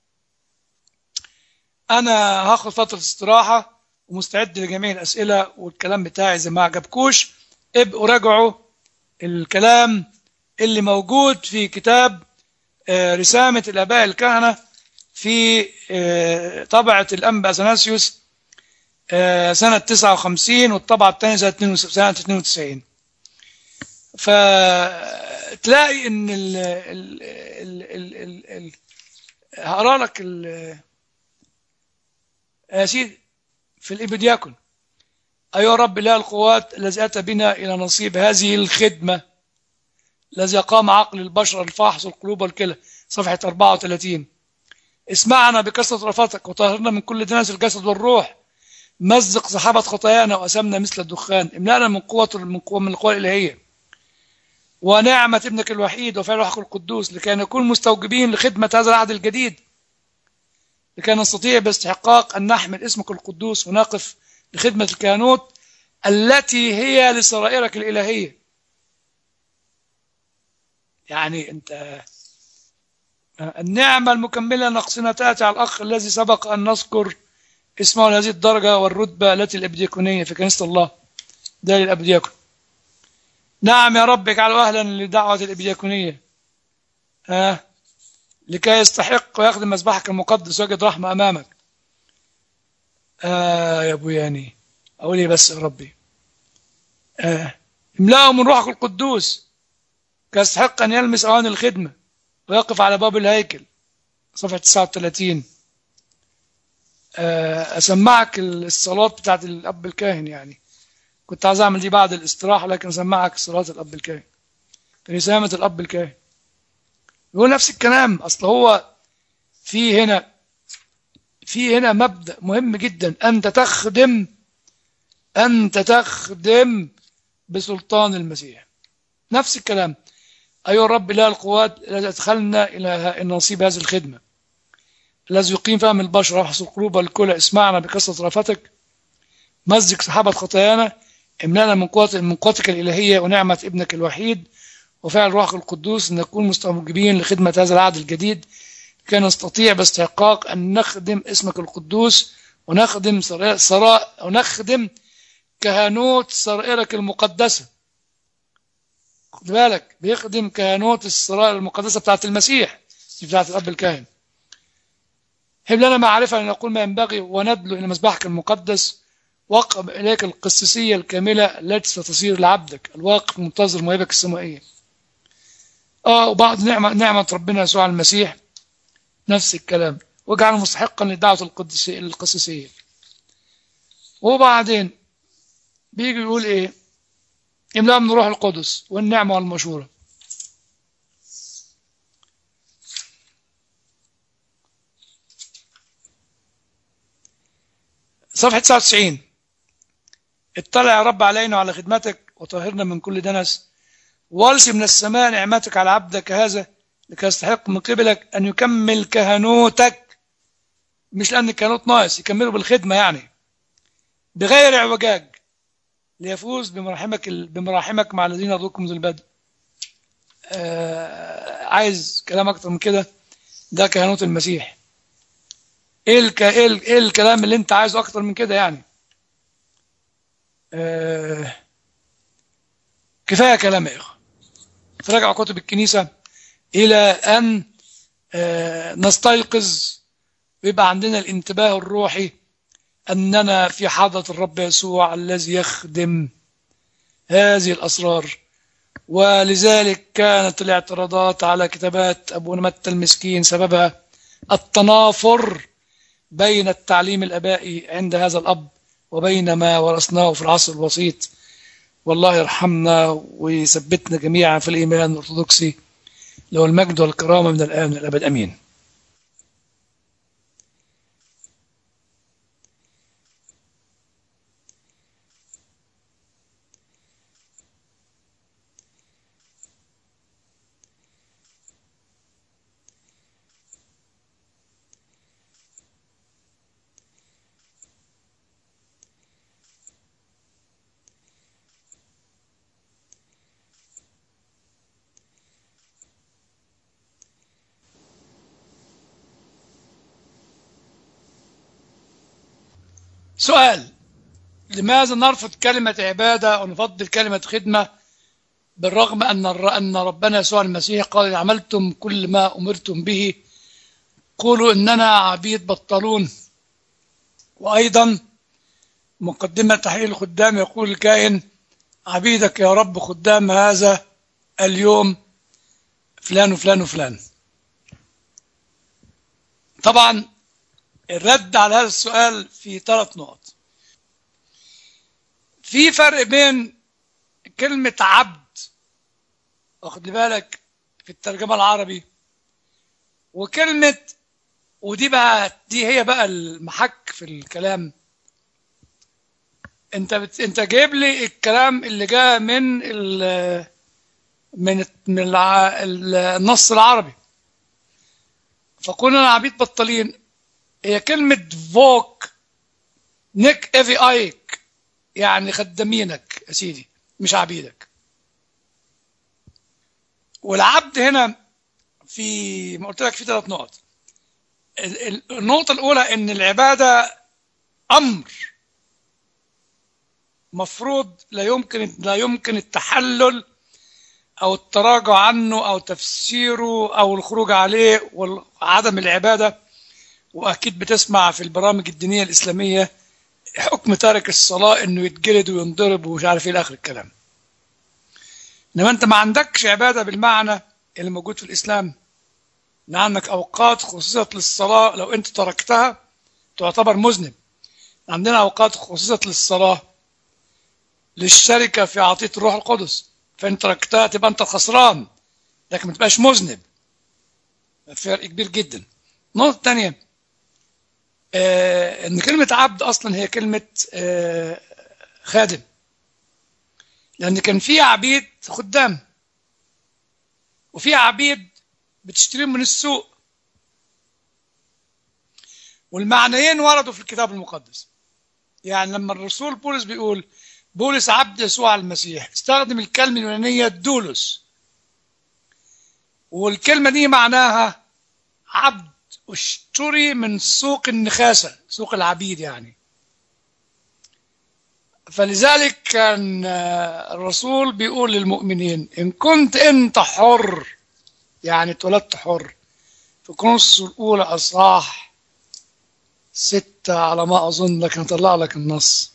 أنا هاخد فترة استراحة ومستعد لجميع الأسئلة، والكلام بتاعي إذا ما عجبكوش ابقوا راجعوا الكلام اللي موجود في كتاب رسامة الآباء الكهنة في طبعة الأنبا أثناسيوس سنة 59، والطبعة الثانية سنة 92. فتلاقي إن هقرا لك يا سيدي في الإبدياكون: أيها رب إله القوات الذي أتى بنا إلى نصيب هذه الخدمة، الذي قام عقل البشر الفحص القلوب والكلى، صفحة 34: اسمعنا بكثرة رأفتك وطهرنا من كل دنس الجسد والروح، مزق سحابة خطايانا وأسمنا مثل الدخان، املأنا من القوة الإلهية ونعمة ابنك الوحيد وفعل روحك القدوس، لكي نكون مستوجبين لخدمة هذا العهد الجديد، لكي نستطيع باستحقاق أن نحمل اسمك القدوس ونقف لخدمة الكهنوت التي هي لسرائرك الإلهية. يعني أنت النعمة المكملة نقصنا تأتي على الأخ الذي سبق أن نذكر اسمه لهذه الدرجة والرتبة التي الأبديكونية في كنيسة الله، ده للأبديكون. نعم يا رب اجعله أهلا لدعوة الأبديكونية لكي يستحق ويخدم مذبحك المقدس ويجد رحمة أمامك. يا أبو ياني أقول إيه بس يا ربي؟ املأه من روحك القدوس كي يستحق أن يلمس أواني الخدمة ويقف على باب الهيكل، صفحة 39. أسمعك الصلاة بتاعت الأب الكاهن، يعني كنت عايز أعمل دي بعد الاستراحة، لكن أسمعك صلاة الأب الكاهن في رسامة الأب الكاهن. يقول نفس الكلام. أصل هو في هنا مبدأ مهم جدا: أنت تخدم بسلطان المسيح. نفس الكلام: أيها الرب إله القوات الذي أدخلنا إلى نصيب هذه الخدمة، الذي يقيم فهم البشر ويفحص القلوب والكلى، اسمعنا بكثرة رأفتك، مزق سحابة خطايانا، املأنا من قوتك الإلهية ونعمة ابنك الوحيد وفعل روحك القدوس، أن نكون مستوجبين لخدمة هذا العهد الجديد، كي نستطيع باستحقاق أن نخدم اسمك القدوس ونخدم كهنوت سرائرك المقدسة. خد بالك، بيخدم كهنوت السرائر المقدسة بتاعت المسيح، بتاعت الأب الكاهن. هب لنا معرفة أن نقول ما ينبغي وندلو إلى مذبحك المقدس، واقم إليك القسيسية الكاملة التي ستصير لعبدك الواقف منتظر موهبك السمائية. وبعد نعمة ربنا يسوع المسيح نفس الكلام: واجعله مستحقا لدعوة القسيسية. وبعدين بيجي يقول إيه؟ املأ من روح القدس والنعمة والمشورة. صفحة 99: اطلع يا رب علينا وعلى خدمتك وطهرنا من كل دنس، والسي من السماء نعمتك على عبدك هذا لكي يستحق من قبلك أن يكمل كهنوتك، مش لأن الكهنوت ناقص، يكمله بالخدمة يعني بغير اعوجاج، ليفوز بمراحمك مع الذين يرضوكم ذو البدء. عايز كلام أكتر من كده؟ ده كهنوت المسيح. إيه الكلام اللي أنت عايزه أكتر من كده يعني؟ كفاية كلام يا إخوة. تراجعوا كتب الكنيسة إلى أن نستيقظ ويبقى عندنا الانتباه الروحي أننا في حضرة الرب يسوع الذي يخدم هذه الأسرار. ولذلك كانت الاعتراضات على كتابات أبونا متى المسكين سببها التنافر بين التعليم الآبائي عند هذا الأب وبين ما ورثناه في العصر الوسيط. والله يرحمنا ويثبتنا جميعا في الإيمان الأرثوذكسي، له المجد والكرامة من الآن والأبد، أمين. سؤال: لماذا نرفض كلمة عبادة ونفضل كلمة خدمة، بالرغم أن ربنا يسوع المسيح قال: إن عملتم كل ما أمرتم به قولوا إننا عبيد بطلون؟ وأيضا مقدمة تحقيق الخدام يقول الكائن: عبيدك يا رب خدام هذا اليوم فلان وفلان وفلان. طبعا الرد على هذا السؤال في 3 نقط. في فرق بين كلمة عبد، واخد بالك، في الترجمة العربي، وكلمة، دي هي بقى المحك في الكلام. انت جايب لي الكلام اللي جاء من النص العربي، فقلنا عبيد بطلين. هي كلمة فوك نيك افي ايك، يعني خدامينك يا سيدي مش عبيدك. والعبد هنا في، ما قلت لك، في 3 نقط. النقطة الأولى إن العبادة أمر مفروض لا يمكن التحلل أو التراجع عنه أو تفسيره أو الخروج عليه وعدم العبادة. وأكيد بتسمع في البرامج الدينية الإسلامية حكم تارك الصلاة إنه يتجلد وينضرب ومش عارف إيه آخر الكلام. إنما أنت ما عندكش عبادة بالمعنى اللي موجود في الإسلام، إن عندك أوقات خصصت للصلاة لو أنت تركتها تعتبر مذنب. عندنا أوقات خصصت للصلاة للشركة في عطية الروح القدس، فأنت تركتها تبقى أنت خسران لكن ما تبقاش مذنب. فرق كبير جدا. النقطة الثانية، إن كلمة عبد أصلا هي كلمة خادم، لأن كان في عبيد خدام وفي عبيد بتشتريهم من السوق، والمعنيين وردوا في الكتاب المقدس. يعني لما الرسول بولس بيقول بولس عبد يسوع المسيح، استخدم الكلمة اليونانية دولوس، والكلمة دي معناها عبد اشتري من سوق النخاسة، سوق العبيد يعني. فلذلك كان الرسول بيقول للمؤمنين: إن كنت أنت حر، يعني اتولدت حر. في كورنثوس الأولى أصحاح 6 على ما أظن، لكن أطلع لك النص.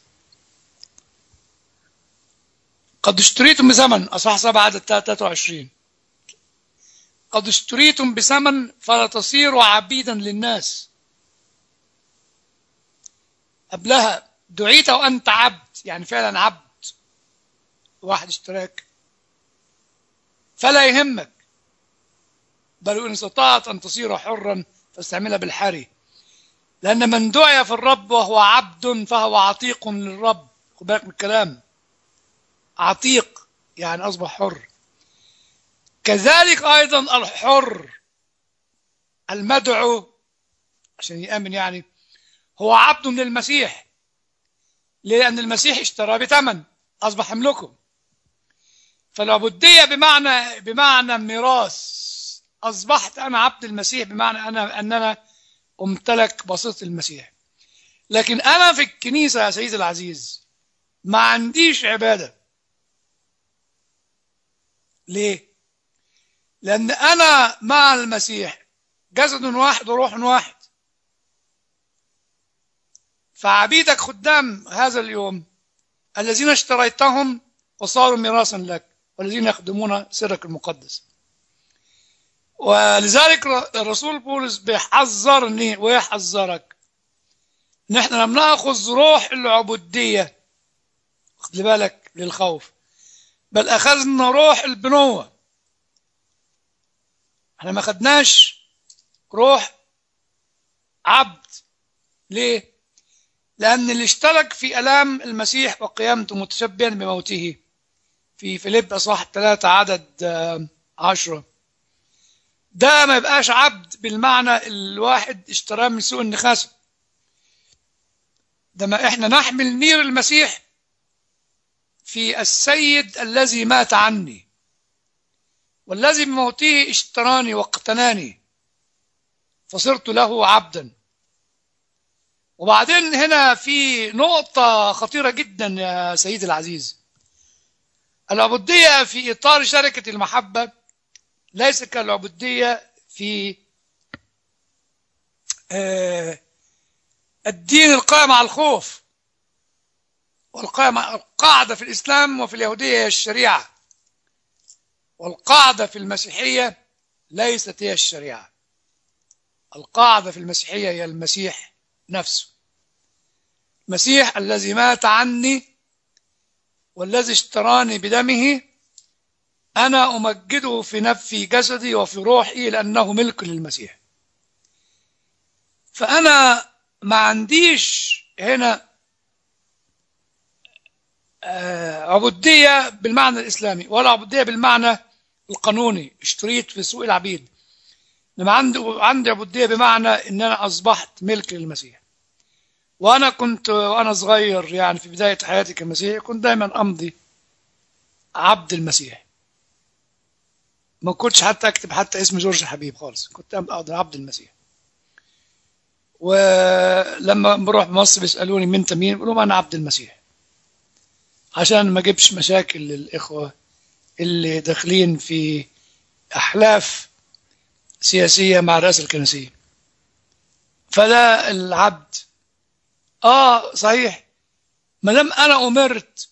قد اشتريتم بثمن، أصحاح 7 عدد 23. قد اشتريتم بثمن فلا تصيروا عبيدا للناس. قبلها دعيت وأنت عبد، يعني فعلا عبد، واحد اشتراك. فلا يهمك، بل إن استطعت أن تصير حرا فاستعملها بالحري، لأن من دعي في الرب وهو عبد فهو عتيق للرب. خد بالك من الكلام، عتيق يعني أصبح حر. كذلك أيضا الحر المدعو عشان يأمن يعني هو عبد للمسيح، لأن المسيح اشترى بثمن أصبح ملكه. فالعبودية بمعنى ميراث. أصبحت أنا عبد المسيح بمعنى أننا أمتلك بسيط المسيح. لكن أنا في الكنيسة يا سيدي العزيز ما عنديش عبادة. ليه؟ لأن أنا مع المسيح جسد واحد وروح واحد. فعبيدك خدام هذا اليوم الذين اشتريتهم وصاروا ميراثا لك، والذين يخدمون سرك المقدس. ولذلك الرسول بولس بيحذرني ويحذرك: نحن لم نأخذ روح العبودية، خد بالك، للخوف، بل أخذنا روح البنوة. احنا ما خدناش روح عبد. ليه؟ لأن اللي اشترك في ألام المسيح وقيامته متشبها بموته، في فيليب أصحاح 3 عدد 10، ده ما يبقاش عبد بالمعنى الواحد اشتراه من سوق النخاسة. ده ما احنا نحمل نير المسيح في السيد الذي مات عني، والذي بموته اشتراني واقتناني، فصرت له عبدا. وبعدين هنا في نقطة خطيرة جدا يا سيدي العزيز. العبودية في إطار شركة المحبة ليس كالعبودية في الدين القائم على الخوف، القاعدة في الإسلام وفي اليهودية هي الشريعة، والقاعدة في المسيحية ليست هي الشريعة. القاعدة في المسيحية هي المسيح نفسه، المسيح الذي مات عني والذي اشتراني بدمه، أنا أمجده في جسدي وفي روحي لأنه ملك للمسيح. فأنا ما عنديش هنا عبودية بالمعنى الإسلامي ولا عبودية بالمعنى القانوني اشتريت في سوق العبيد، لما عندي عبودية بمعنى إن أنا أصبحت ملك للمسيح. وأنا كنت وأنا صغير يعني في بداية حياتي كمسيحي كنت دايما أمضي عبد المسيح، ما كنتش حتى أكتب حتى اسم جورج حبيب خالص، كنت أمضي عبد المسيح. ولما بروح مصر بيسألوني من أنت مين؟ بقول لهم أنا عبد المسيح، عشان ما أجيبش مشاكل للإخوة اللي داخلين في أحلاف سياسية مع الرئاسة الكنسية. فده العبد. صحيح، ما دام أنا أمرت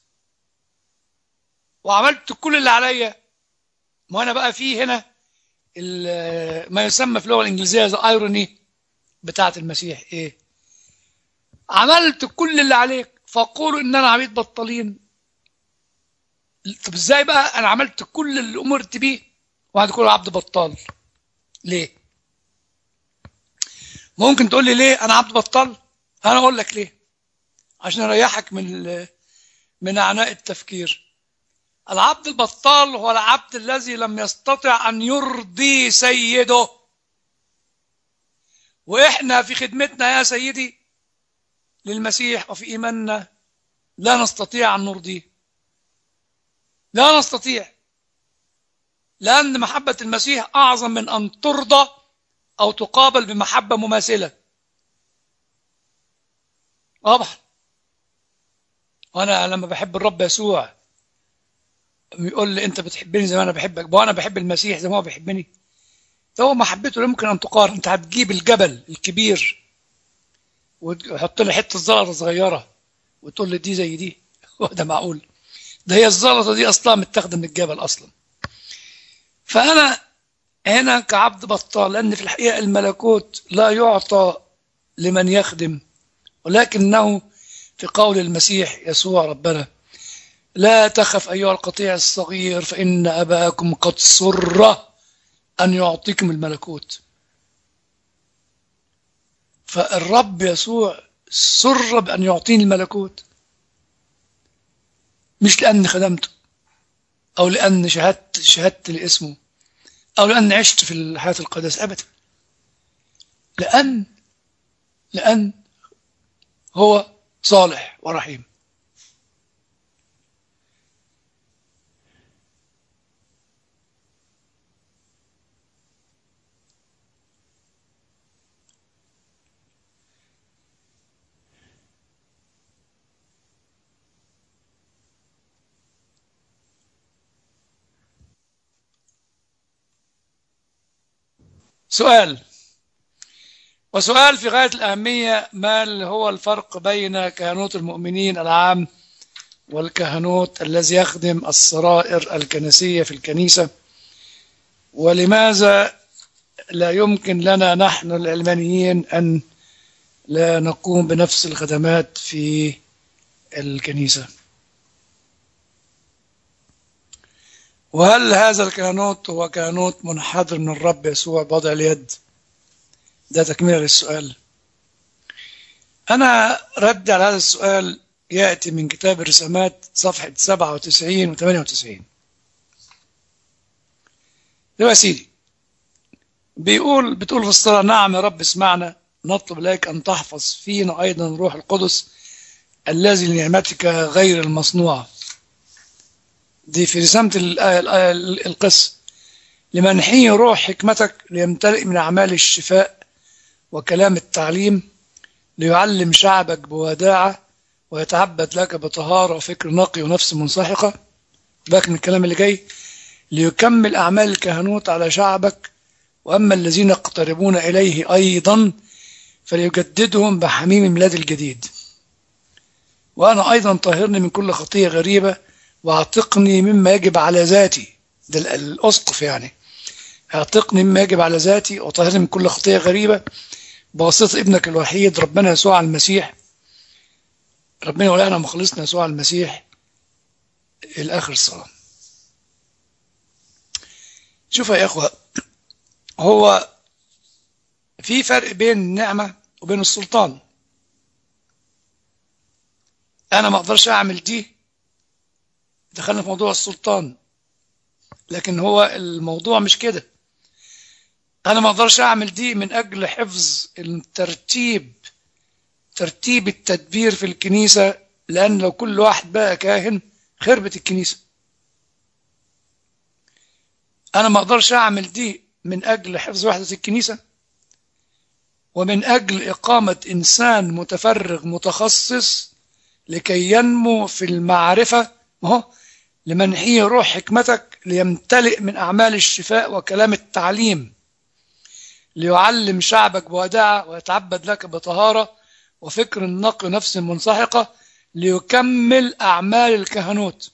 وعملت كل اللي عليا، ما أنا بقى فيه هنا ما يسمى في اللغة الإنجليزية the irony بتاعة المسيح إيه؟ عملت كل اللي عليك فقولوا إن أنا عبيد بطالين. طب إزاي بقى أنا عملت كل اللي أمرت بيه وبعد كده عبد بطال؟ ليه؟ ممكن تقول لي ليه أنا عبد بطال؟ أنا أقول لك ليه، عشان أريحك من عناء التفكير. العبد البطال هو العبد الذي لم يستطع أن يرضي سيده، وإحنا في خدمتنا يا سيدي للمسيح وفي إيماننا لا نستطيع أن نرضيه، لا نستطيع، لأن محبة المسيح أعظم من أن ترضى أو تقابل بمحبة مماثلة. طبعا وأنا لما بحب الرب يسوع يقول لي أنت بتحبني زي ما أنا بحبك، وأنا بحب المسيح زي ما هو بيحبني، فهو محبته لا يمكن أن تقارن. أنت هتجيب الجبل الكبير وتحط لي حتة زلطة صغيرة وتقول لي دي زي دي؟ هو ده معقول؟ ده هي الزلطة دي أصلا متاخدة من الجبل أصلا. فأنا هنا كعبد بطال، لأن في الحقيقة الملكوت لا يعطى لمن يخدم، ولكنه في قول المسيح يسوع ربنا: لا تخف أيها القطيع الصغير فإن أباكم قد سر أن يعطيكم الملكوت. فالرب يسوع سر بأن يعطيني الملكوت، مش لأني خدمته أو لأن شهدت لاسمه أو لأن عشت في الحياة القدس، أبدا، لأن هو صالح ورحيم. وسؤال في غاية الأهمية: ما هو الفرق بين كهنوت المؤمنين العام والكهنوت الذي يخدم السرائر الكنسية في الكنيسة؟ ولماذا لا يمكن لنا نحن العلمانيين أن لا نقوم بنفس الخدمات في الكنيسة؟ وهل هذا الكهنوت هو كهنوت منحدر من الرب يسوع بوضع اليد؟ ده تكملة للسؤال. أنا رد على هذا السؤال يأتي من كتاب الرسامات صفحة 97 و 98. ده يا سيدي بتقول في الصلاة: نعم يا رب اسمعنا، نطلب إليك أن تحفظ فينا أيضا روح القدس الذي لنعمتك غير المصنوعة. دي في رسامة القس: لمنحي روح حكمتك ليمتلئ من أعمال الشفاء وكلام التعليم ليعلم شعبك بوداعة ويتعبد لك بطهارة وفكر نقي ونفس منسحقة. باك من الكلام اللي جاي، ليكمل أعمال الكهنوت على شعبك، وأما الذين يقتربون إليه أيضا فليجددهم بحميم الميلاد الجديد. وأنا أيضا طهرني من كل خطية غريبة واعتقني مما يجب على ذاتي. ده الأسقف يعني، اعتقني مما يجب على ذاتي وطهرني من كل خطية غريبة بواسطة ابنك الوحيد ربنا يسوع المسيح، ربنا ولعنا مخلصنا يسوع المسيح. الآخر الصلاة. شوفوا يا إخوة، هو في فرق بين النعمة وبين السلطان. أنا ما أقدرش أعمل دي، دخلنا في موضوع السلطان، لكن هو الموضوع مش كده. أنا ما أقدرش أعمل دي من أجل حفظ ترتيب التدبير في الكنيسة، لأن لو كل واحد بقى كاهن خربت الكنيسة. أنا ما أقدرش أعمل دي من أجل حفظ وحدة الكنيسة، ومن أجل إقامة إنسان متفرغ متخصص لكي ينمو في المعرفة، لمنحيه روح حكمتك ليمتلئ من أعمال الشفاء وكلام التعليم، ليعلم شعبك بوداعة ويتعبد لك بطهارة وفكر نقي ونفس منسحقة، ليكمل أعمال الكهنوت.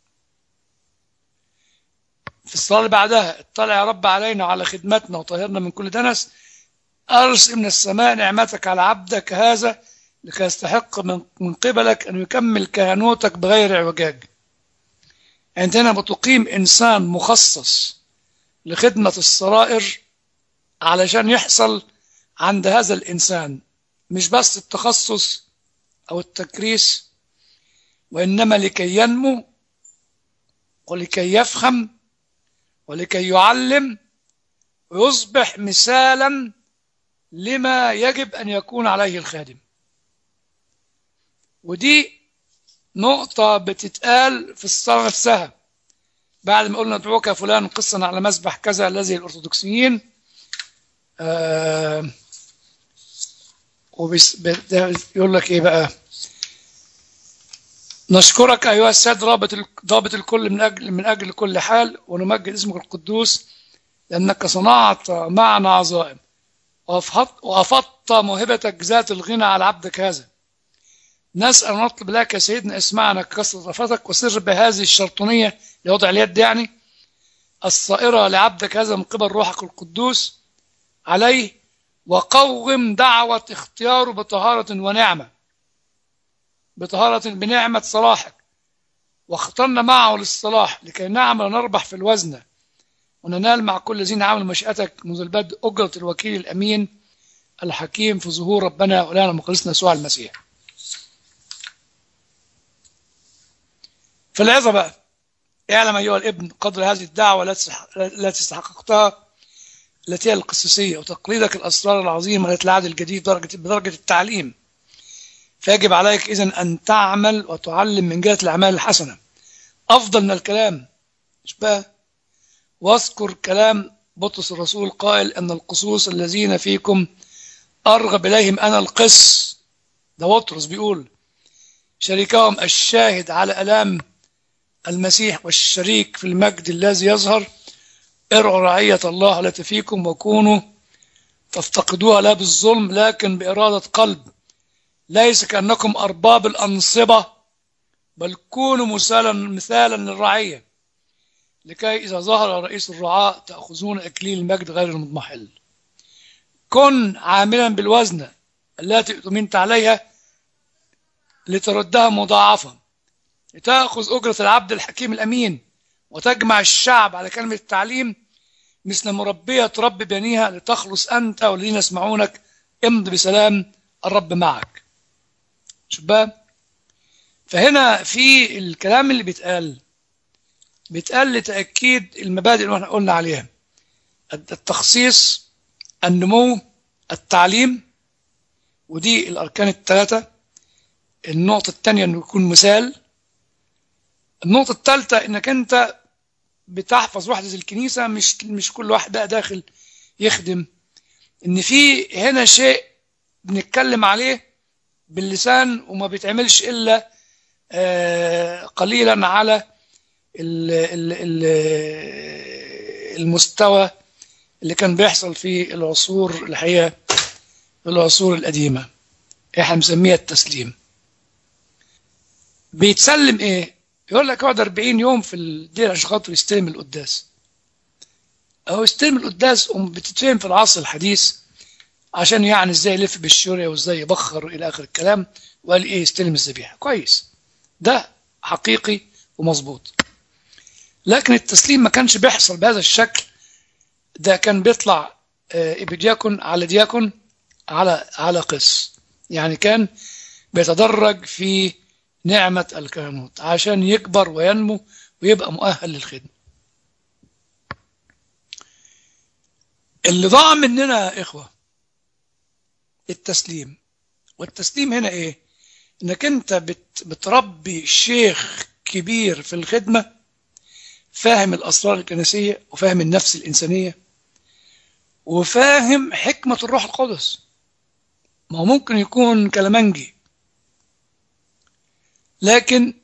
في الصلاة اللي بعدها، اطلع يا رب علينا وعلى خدمتنا وطهرنا من كل دنس، أرسل من السماء نعمتك على عبدك هذا لكي يستحق من قبلك أن يكمل كهنوتك بغير اعوجاج. أنت هنا بتقيم إنسان مخصص لخدمة السرائر علشان يحصل عند هذا الإنسان مش بس التخصص أو التكريس، وإنما لكي ينمو ولكي يفهم ولكي يعلم ويصبح مثالا لما يجب أن يكون عليه الخادم. ودي نقطة بتتقال في الصلاة نفسها بعد ما قلنا ادعوك يا فلان قصا على مذبح كذا الذي الأرثوذكسيين. يقول لك إيه بقى؟ نشكرك أيها السيد ضابط الكل من أجل كل حال، ونمجد اسمك القدوس لأنك صنعت معنا عظائم وأفضت موهبتك ذات الغنى على عبدك هذا. نسأل ونطلب لك يا سيدنا اسمعنا كثرة رفتك وسر بهذه الشرطونية لوضع اليد يعني الصائرة لعبدك هذا من قبل روحك القدوس عليه، وقوم دعوة اختياره بطهارة ونعمة، بنعمة صلاحك، واخترنا معه للصلاح لكي نعمل ونربح في الوزن وننال مع كل الذين عملوا مشيئتك منذ البدء أجرة الوكيل الأمين الحكيم في ظهور ربنا ولنا مخلصنا يسوع المسيح. في العظة بقى، اعلم أيها الابن قدر هذه الدعوة التي استحققتها، التي هي القسيسية وتقليدك الأسرار العظيمة التي العهد الجديد بدرجة التعليم. فيجب عليك إذن أن تعمل وتعلم من جهة الأعمال الحسنة أفضل من الكلام. مش بقى واذكر كلام بطرس الرسول قائل أن القصوص الذين فيكم أرغب إليهم أنا القس. ده بطرس بيقول شريكهم الشاهد على ألام المسيح والشريك في المجد الذي يظهر. ارعوا رعية الله التي فيكم وكونوا تفتقدوها لا بالظلم لكن بإرادة قلب، ليس كأنكم أرباب الأنصبة، بل كونوا مثالا للرعية لكي إذا ظهر رئيس الرعاة تأخذون أكليل المجد غير المضمحل. كن عاملا بالوزن التي اؤتمنت عليها لتردها مضاعفة، لتأخذ أجرة العبد الحكيم الأمين، وتجمع الشعب على كلمة التعليم مثل مربية تربي بنيها، لتخلص أنت والذين يسمعونك. امض بسلام، الرب معك. شباب، فهنا في الكلام اللي بيتقال لتأكيد المبادئ اللي احنا قلنا عليها: التخصيص، النمو، التعليم، ودي الأركان الثلاثة. النقطة الثانية انه يكون مثال. النقطة الثالثة انك انت بتحفظ وحدة الكنيسة، مش كل واحد بقى داخل يخدم. ان في هنا شيء بنتكلم عليه باللسان وما بيتعملش إلا قليلا على المستوى اللي كان بيحصل في العصور الحقيقة، في العصور القديمة. احنا بنسميها التسليم. بيتسلم ايه؟ يقول لك اقعد 40 يوم في الدير عشان خاطر يستلم القداس. اهو يستلم القداس بتتفهم في العصر الحديث عشان يعني ازاي يلف بالشورية وازاي يبخر الى اخر الكلام، وقال ايه يستلم الذبيحة. كويس، ده حقيقي ومظبوط. لكن التسليم ما كانش بيحصل بهذا الشكل. ده كان بيطلع ابيدياكون على دياكون على قس، يعني كان بيتدرج في نعمة الكهنوت عشان يكبر وينمو ويبقى مؤهل للخدمة. اللي ضاع مننا يا إخوة التسليم. والتسليم هنا إيه؟ إنك أنت بتربي شيخ كبير في الخدمة، فاهم الأسرار الكنسية وفاهم النفس الإنسانية وفاهم حكمة الروح القدس. ما هو ممكن يكون كلامنجي، لكن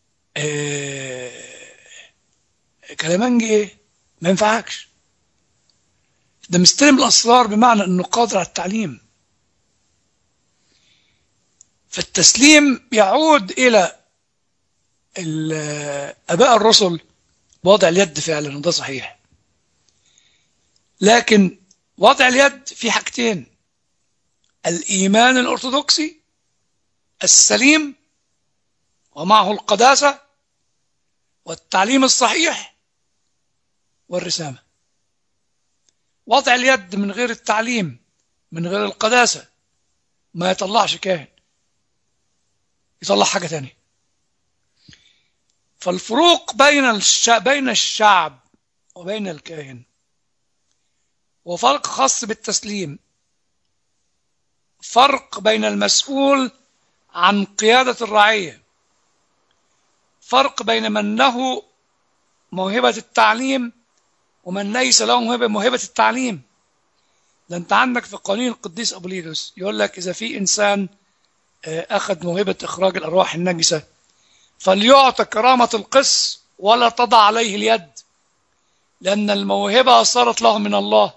كلامنجي إيه؟ ما ينفعكش. ده مستلم الأسرار بمعنى أنه قادر على التعليم. فالتسليم يعود إلى آباء الرسل بوضع اليد فعلا، وده صحيح. لكن وضع اليد في حاجتين: الإيمان الأرثوذكسي السليم ومعه القداسة والتعليم الصحيح والرسامة. وضع اليد من غير التعليم، من غير القداسة، ما يطلعش كاهن، يطلع حاجة تانية. فالفروق بين الشعب وبين الكاهن، وفرق خاص بالتسليم، فرق بين المسؤول عن قيادة الرعية، فرق بين من له موهبة التعليم ومن ليس له موهبة التعليم. ده انت عندك في قانون القديس أبوليدوس يقول لك إذا في إنسان أخذ موهبة إخراج الأرواح النجسة فليعطى كرامة القس ولا تضع عليه اليد، لأن الموهبة صارت له من الله.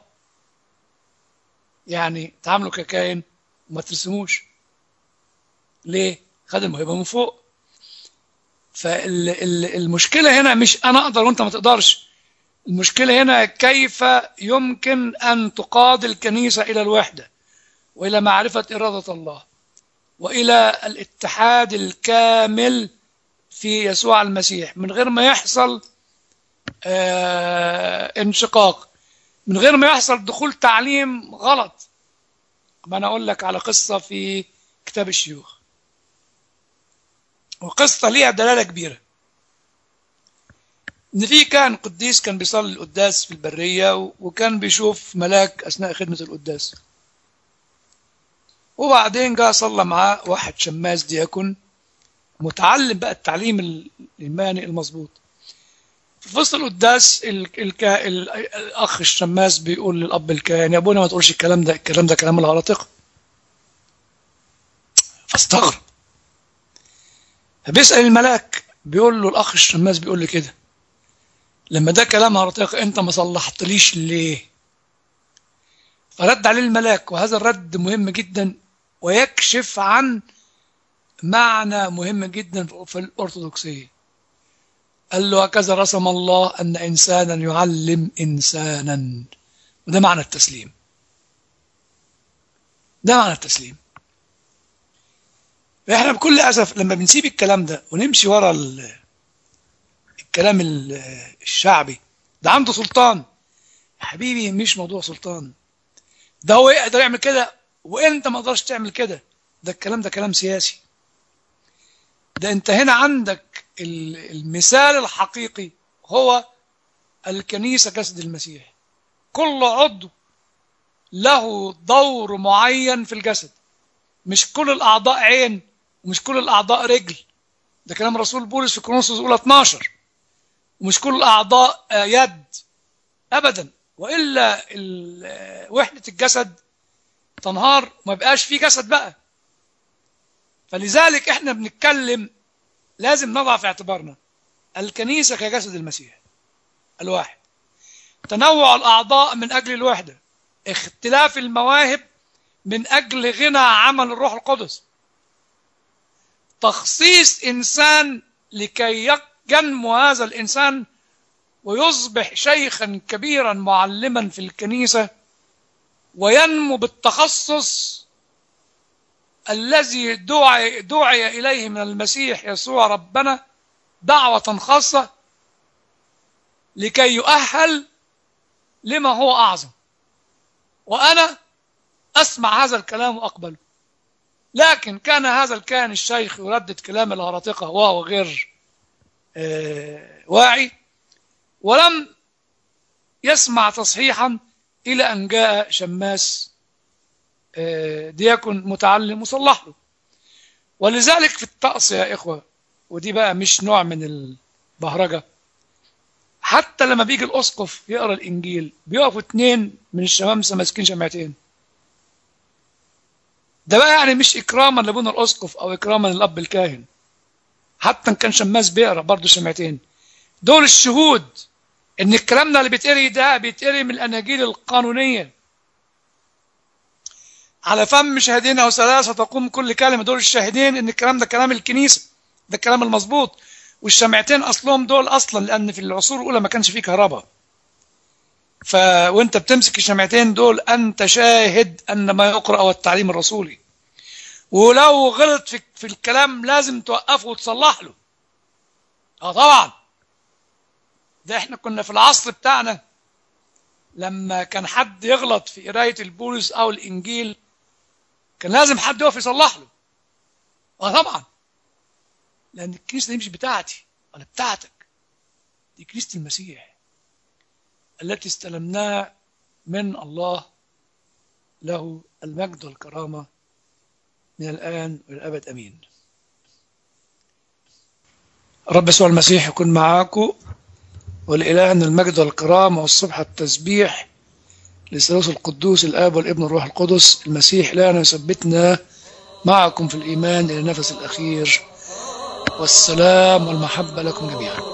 يعني تعاملوا ككائن وما ترسموش. ليه؟ خد الموهبة من فوق. فالمشكلة هنا مش أنا أقدر وأنت ما تقدرش. المشكلة هنا كيف يمكن أن تقاد الكنيسة إلى الوحدة وإلى معرفة إرادة الله وإلى الاتحاد الكامل في يسوع المسيح، من غير ما يحصل انشقاق، من غير ما يحصل دخول تعليم غلط. ما أنا أقول لك على قصة في كتاب الشيوخ، وقصة ليها دلالة كبيرة. إن في كان قديس كان بيصلي القداس في البرية، وكان بيشوف ملاك أثناء خدمة القداس، وبعدين جاء صلى معاه واحد شماس دياكون متعلم بقى التعليم الإيماني المظبوط. في وسط القداس الأخ الشماس بيقول للأب الكاهن: يا أبونا ما تقولش الكلام ده، الكلام ده كلام الهراطقة. فاستغرب، فبيسأل الملاك، بيقول له الأخ الشماس بيقول لي كده، لما ده كلام هراطقة أنت ما صلحتليش ليه؟ فرد عليه الملاك، وهذا الرد مهم جدا ويكشف عن معنى مهم جدا في الأرثوذكسية. قال له: هكذا رسم الله أن إنسانا يعلم إنسانا. وده معنى التسليم. ده معنى التسليم. احنا بكل أسف لما بنسيب الكلام ده ونمشي ورا الكلام الشعبي، ده عنده سلطان. يا حبيبي مش موضوع سلطان، ده هو يقدر يعمل كده وانت ما تقدرش تعمل كده. ده الكلام ده كلام سياسي. ده انت هنا عندك المثال الحقيقي هو الكنيسة جسد المسيح. كل عضو له دور معين في الجسد. مش كل الأعضاء عين ومش كل الأعضاء رجل. ده كلام رسول بولس في كورنثوس الأولى 12. ومش كل الأعضاء يد أبدا، وإلا وحدة الجسد تنهار وما بقاش فيه جسد بقى. فلذلك احنا بنتكلم لازم نضع في اعتبارنا الكنيسة كجسد المسيح الواحد، تنوع الأعضاء من أجل الوحدة، اختلاف المواهب من أجل غنى عمل الروح القدس، تخصيص إنسان لكي ينمو هذا الإنسان ويصبح شيخا كبيرا معلما في الكنيسة وينمو بالتخصص الذي دعي إليه من المسيح يسوع ربنا دعوة خاصة لكي يؤهل لما هو أعظم. وأنا أسمع هذا الكلام وأقبله. لكن كان هذا الكاهن الشيخ يردد كلام الهرطقة وهو غير واعي، ولم يسمع تصحيحا إلى أن جاء شماس دياكون متعلم وصلح له. ولذلك في الطقس يا إخوة، ودي بقى مش نوع من البهرجة، حتى لما بيجي الأسقف يقرأ الإنجيل بيقفوا 2 من الشمامسة ماسكين شمعتين. ده بقى يعني مش إكراما لابونا الأسقف أو إكراما للأب الكاهن، حتى إن كان شماس بيقرأ برضه شمعتين. دول الشهود إن الكلام ده اللي بيتقري ده بيتقري من الأناجيل القانونية. على فم شاهدين أو 3 تقوم كل كلمة. دول الشاهدين إن الكلام ده كلام الكنيسة، ده الكلام المظبوط. والشمعتين أصلهم دول أصلا لأن في العصور الأولى ما كانش فيه كهرباء، وانت بتمسك الشمعتين دول أنت شاهد أن ما يقرأ هو التعليم الرسولي. ولو غلط في الكلام لازم توقفه وتصلح له. طبعا ده احنا كنا في العصر بتاعنا لما كان حد يغلط في قراية البولس أو الإنجيل كان لازم حد يقف يصلح له. طبعا لأن الكنيسة دي مش بتاعتي ولا بتاعتك، دي كنيسة المسيح التي استلمناها من الله، له المجد والكرامة من الآن والأبد أمين. رب يسوع المسيح يكون معاكم، ولإلهنا المجد والكرامة والصبح التسبيح للثالوث القدوس الآب والابن والروح القدس. المسيح لنا يثبتنا معكم في الإيمان إلى النفس الأخير، والسلام والمحبة لكم جميعا.